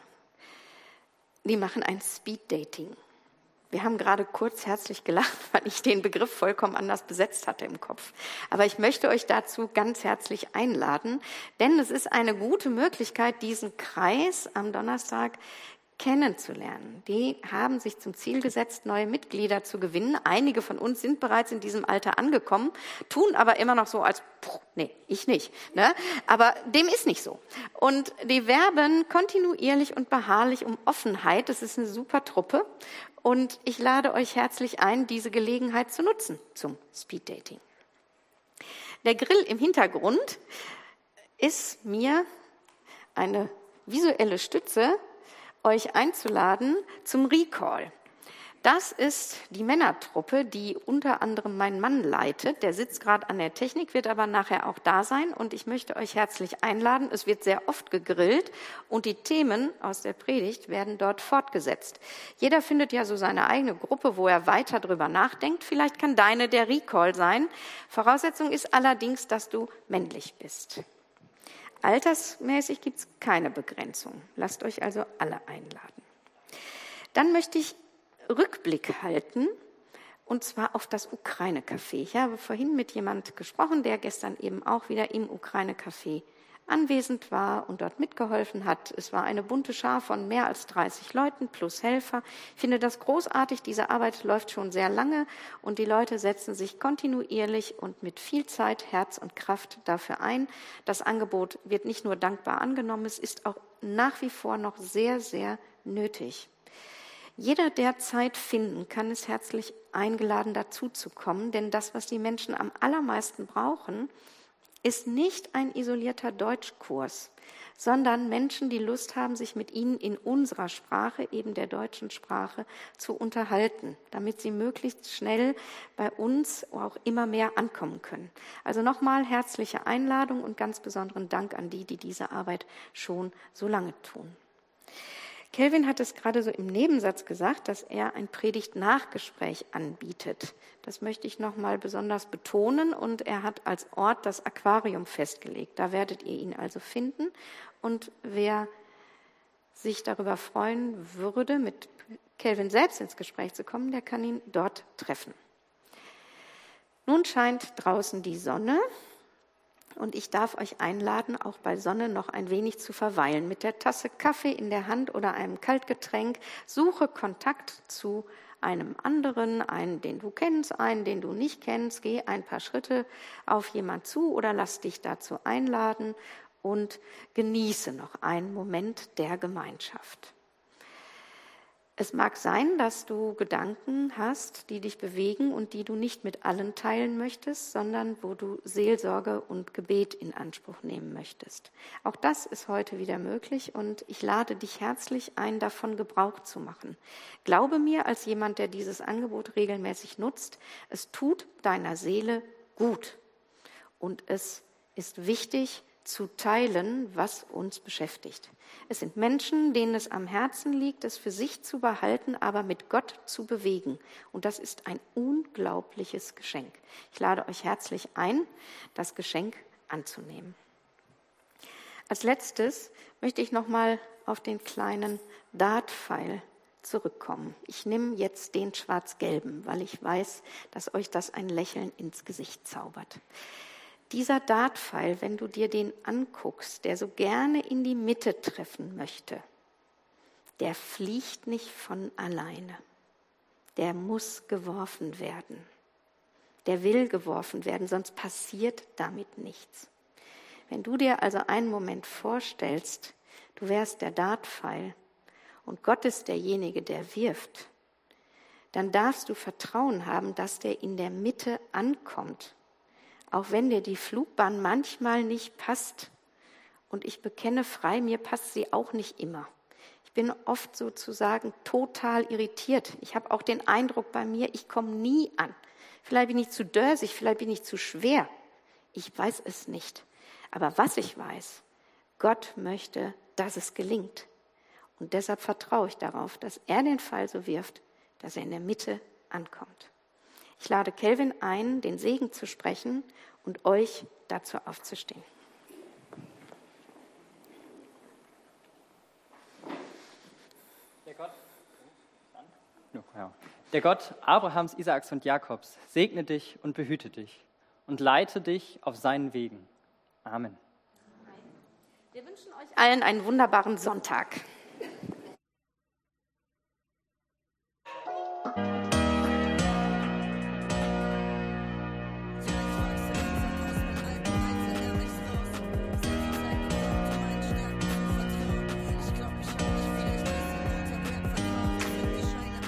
Die machen ein Speeddating. Wir haben gerade kurz herzlich gelacht, weil ich den Begriff vollkommen anders besetzt hatte im Kopf. Aber ich möchte euch dazu ganz herzlich einladen, denn es ist eine gute Möglichkeit, diesen Kreis am Donnerstag kennenzulernen. Die haben sich zum Ziel gesetzt, neue Mitglieder zu gewinnen. Einige von uns sind bereits in diesem Alter angekommen, tun aber immer noch so als, nee, ich nicht. Ne? Aber dem ist nicht so. Und die werben kontinuierlich und beharrlich um Offenheit. Das ist eine super Truppe. Und ich lade euch herzlich ein, diese Gelegenheit zu nutzen zum Speeddating. Der Grill im Hintergrund ist mir eine visuelle Stütze, euch einzuladen zum Recall. Das ist die Männertruppe, die unter anderem mein Mann leitet. Der sitzt gerade an der Technik, wird aber nachher auch da sein. Und ich möchte euch herzlich einladen. Es wird sehr oft gegrillt und die Themen aus der Predigt werden dort fortgesetzt. Jeder findet ja so seine eigene Gruppe, wo er weiter drüber nachdenkt. Vielleicht kann deine der Recall sein. Voraussetzung ist allerdings, dass du männlich bist. Altersmäßig gibt es keine Begrenzung. Lasst euch also alle einladen. Dann möchte ich Rückblick halten, und zwar auf das Ukraine-Café. Ich habe vorhin mit jemand gesprochen, der gestern eben auch wieder im Ukraine-Café anwesend war und dort mitgeholfen hat. Es war eine bunte Schar von mehr als dreißig Leuten plus Helfer. Ich finde das großartig. Diese Arbeit läuft schon sehr lange und die Leute setzen sich kontinuierlich und mit viel Zeit, Herz und Kraft dafür ein. Das Angebot wird nicht nur dankbar angenommen, es ist auch nach wie vor noch sehr, sehr nötig. Jeder, der Zeit finden kann, ist herzlich eingeladen, dazu zu kommen, denn das, was die Menschen am allermeisten brauchen, ist nicht ein isolierter Deutschkurs, sondern Menschen, die Lust haben, sich mit ihnen in unserer Sprache, eben der deutschen Sprache, zu unterhalten, damit sie möglichst schnell bei uns auch immer mehr ankommen können. Also nochmal herzliche Einladung und ganz besonderen Dank an die, die diese Arbeit schon so lange tun. Kelvin hat es gerade so im Nebensatz gesagt, dass er ein Predigt-Nachgespräch anbietet. Das möchte ich noch mal besonders betonen und er hat als Ort das Aquarium festgelegt. Da werdet ihr ihn also finden und wer sich darüber freuen würde, mit Kelvin selbst ins Gespräch zu kommen, der kann ihn dort treffen. Nun scheint draußen die Sonne. Und ich darf euch einladen, auch bei Sonne noch ein wenig zu verweilen. Mit der Tasse Kaffee in der Hand oder einem Kaltgetränk suche Kontakt zu einem anderen, einen, den du kennst, einen, den du nicht kennst. Geh ein paar Schritte auf jemand zu oder lass dich dazu einladen und genieße noch einen Moment der Gemeinschaft. Es mag sein, dass du Gedanken hast, die dich bewegen und die du nicht mit allen teilen möchtest, sondern wo du Seelsorge und Gebet in Anspruch nehmen möchtest. Auch das ist heute wieder möglich und ich lade dich herzlich ein, davon Gebrauch zu machen. Glaube mir als jemand, der dieses Angebot regelmäßig nutzt, es tut deiner Seele gut und es ist wichtig, zu teilen, was uns beschäftigt. Es sind Menschen, denen es am Herzen liegt, es für sich zu behalten, aber mit Gott zu bewegen. Und das ist ein unglaubliches Geschenk. Ich lade euch herzlich ein, das Geschenk anzunehmen. Als letztes möchte ich noch mal auf den kleinen Dartpfeil zurückkommen. Ich nehme jetzt den schwarz-gelben, weil ich weiß, dass euch das ein Lächeln ins Gesicht zaubert. Dieser Dartpfeil, wenn du dir den anguckst, der so gerne in die Mitte treffen möchte, der fliegt nicht von alleine. Der muss geworfen werden. Der will geworfen werden, sonst passiert damit nichts. Wenn du dir also einen Moment vorstellst, du wärst der Dartpfeil und Gott ist derjenige, der wirft, dann darfst du Vertrauen haben, dass der in der Mitte ankommt. Auch wenn dir die Flugbahn manchmal nicht passt. Und ich bekenne frei, mir passt sie auch nicht immer. Ich bin oft sozusagen total irritiert. Ich habe auch den Eindruck bei mir, ich komme nie an. Vielleicht bin ich zu dösig, vielleicht bin ich zu schwer. Ich weiß es nicht. Aber was ich weiß, Gott möchte, dass es gelingt. Und deshalb vertraue ich darauf, dass er den Pfeil so wirft, dass er in der Mitte ankommt. Ich lade Kelvin ein, den Segen zu sprechen und euch dazu aufzustehen. Der Gott, der Gott Abrahams, Isaaks und Jakobs segne dich und behüte dich und leite dich auf seinen Wegen. Amen. Wir wünschen euch allen einen wunderbaren Sonntag.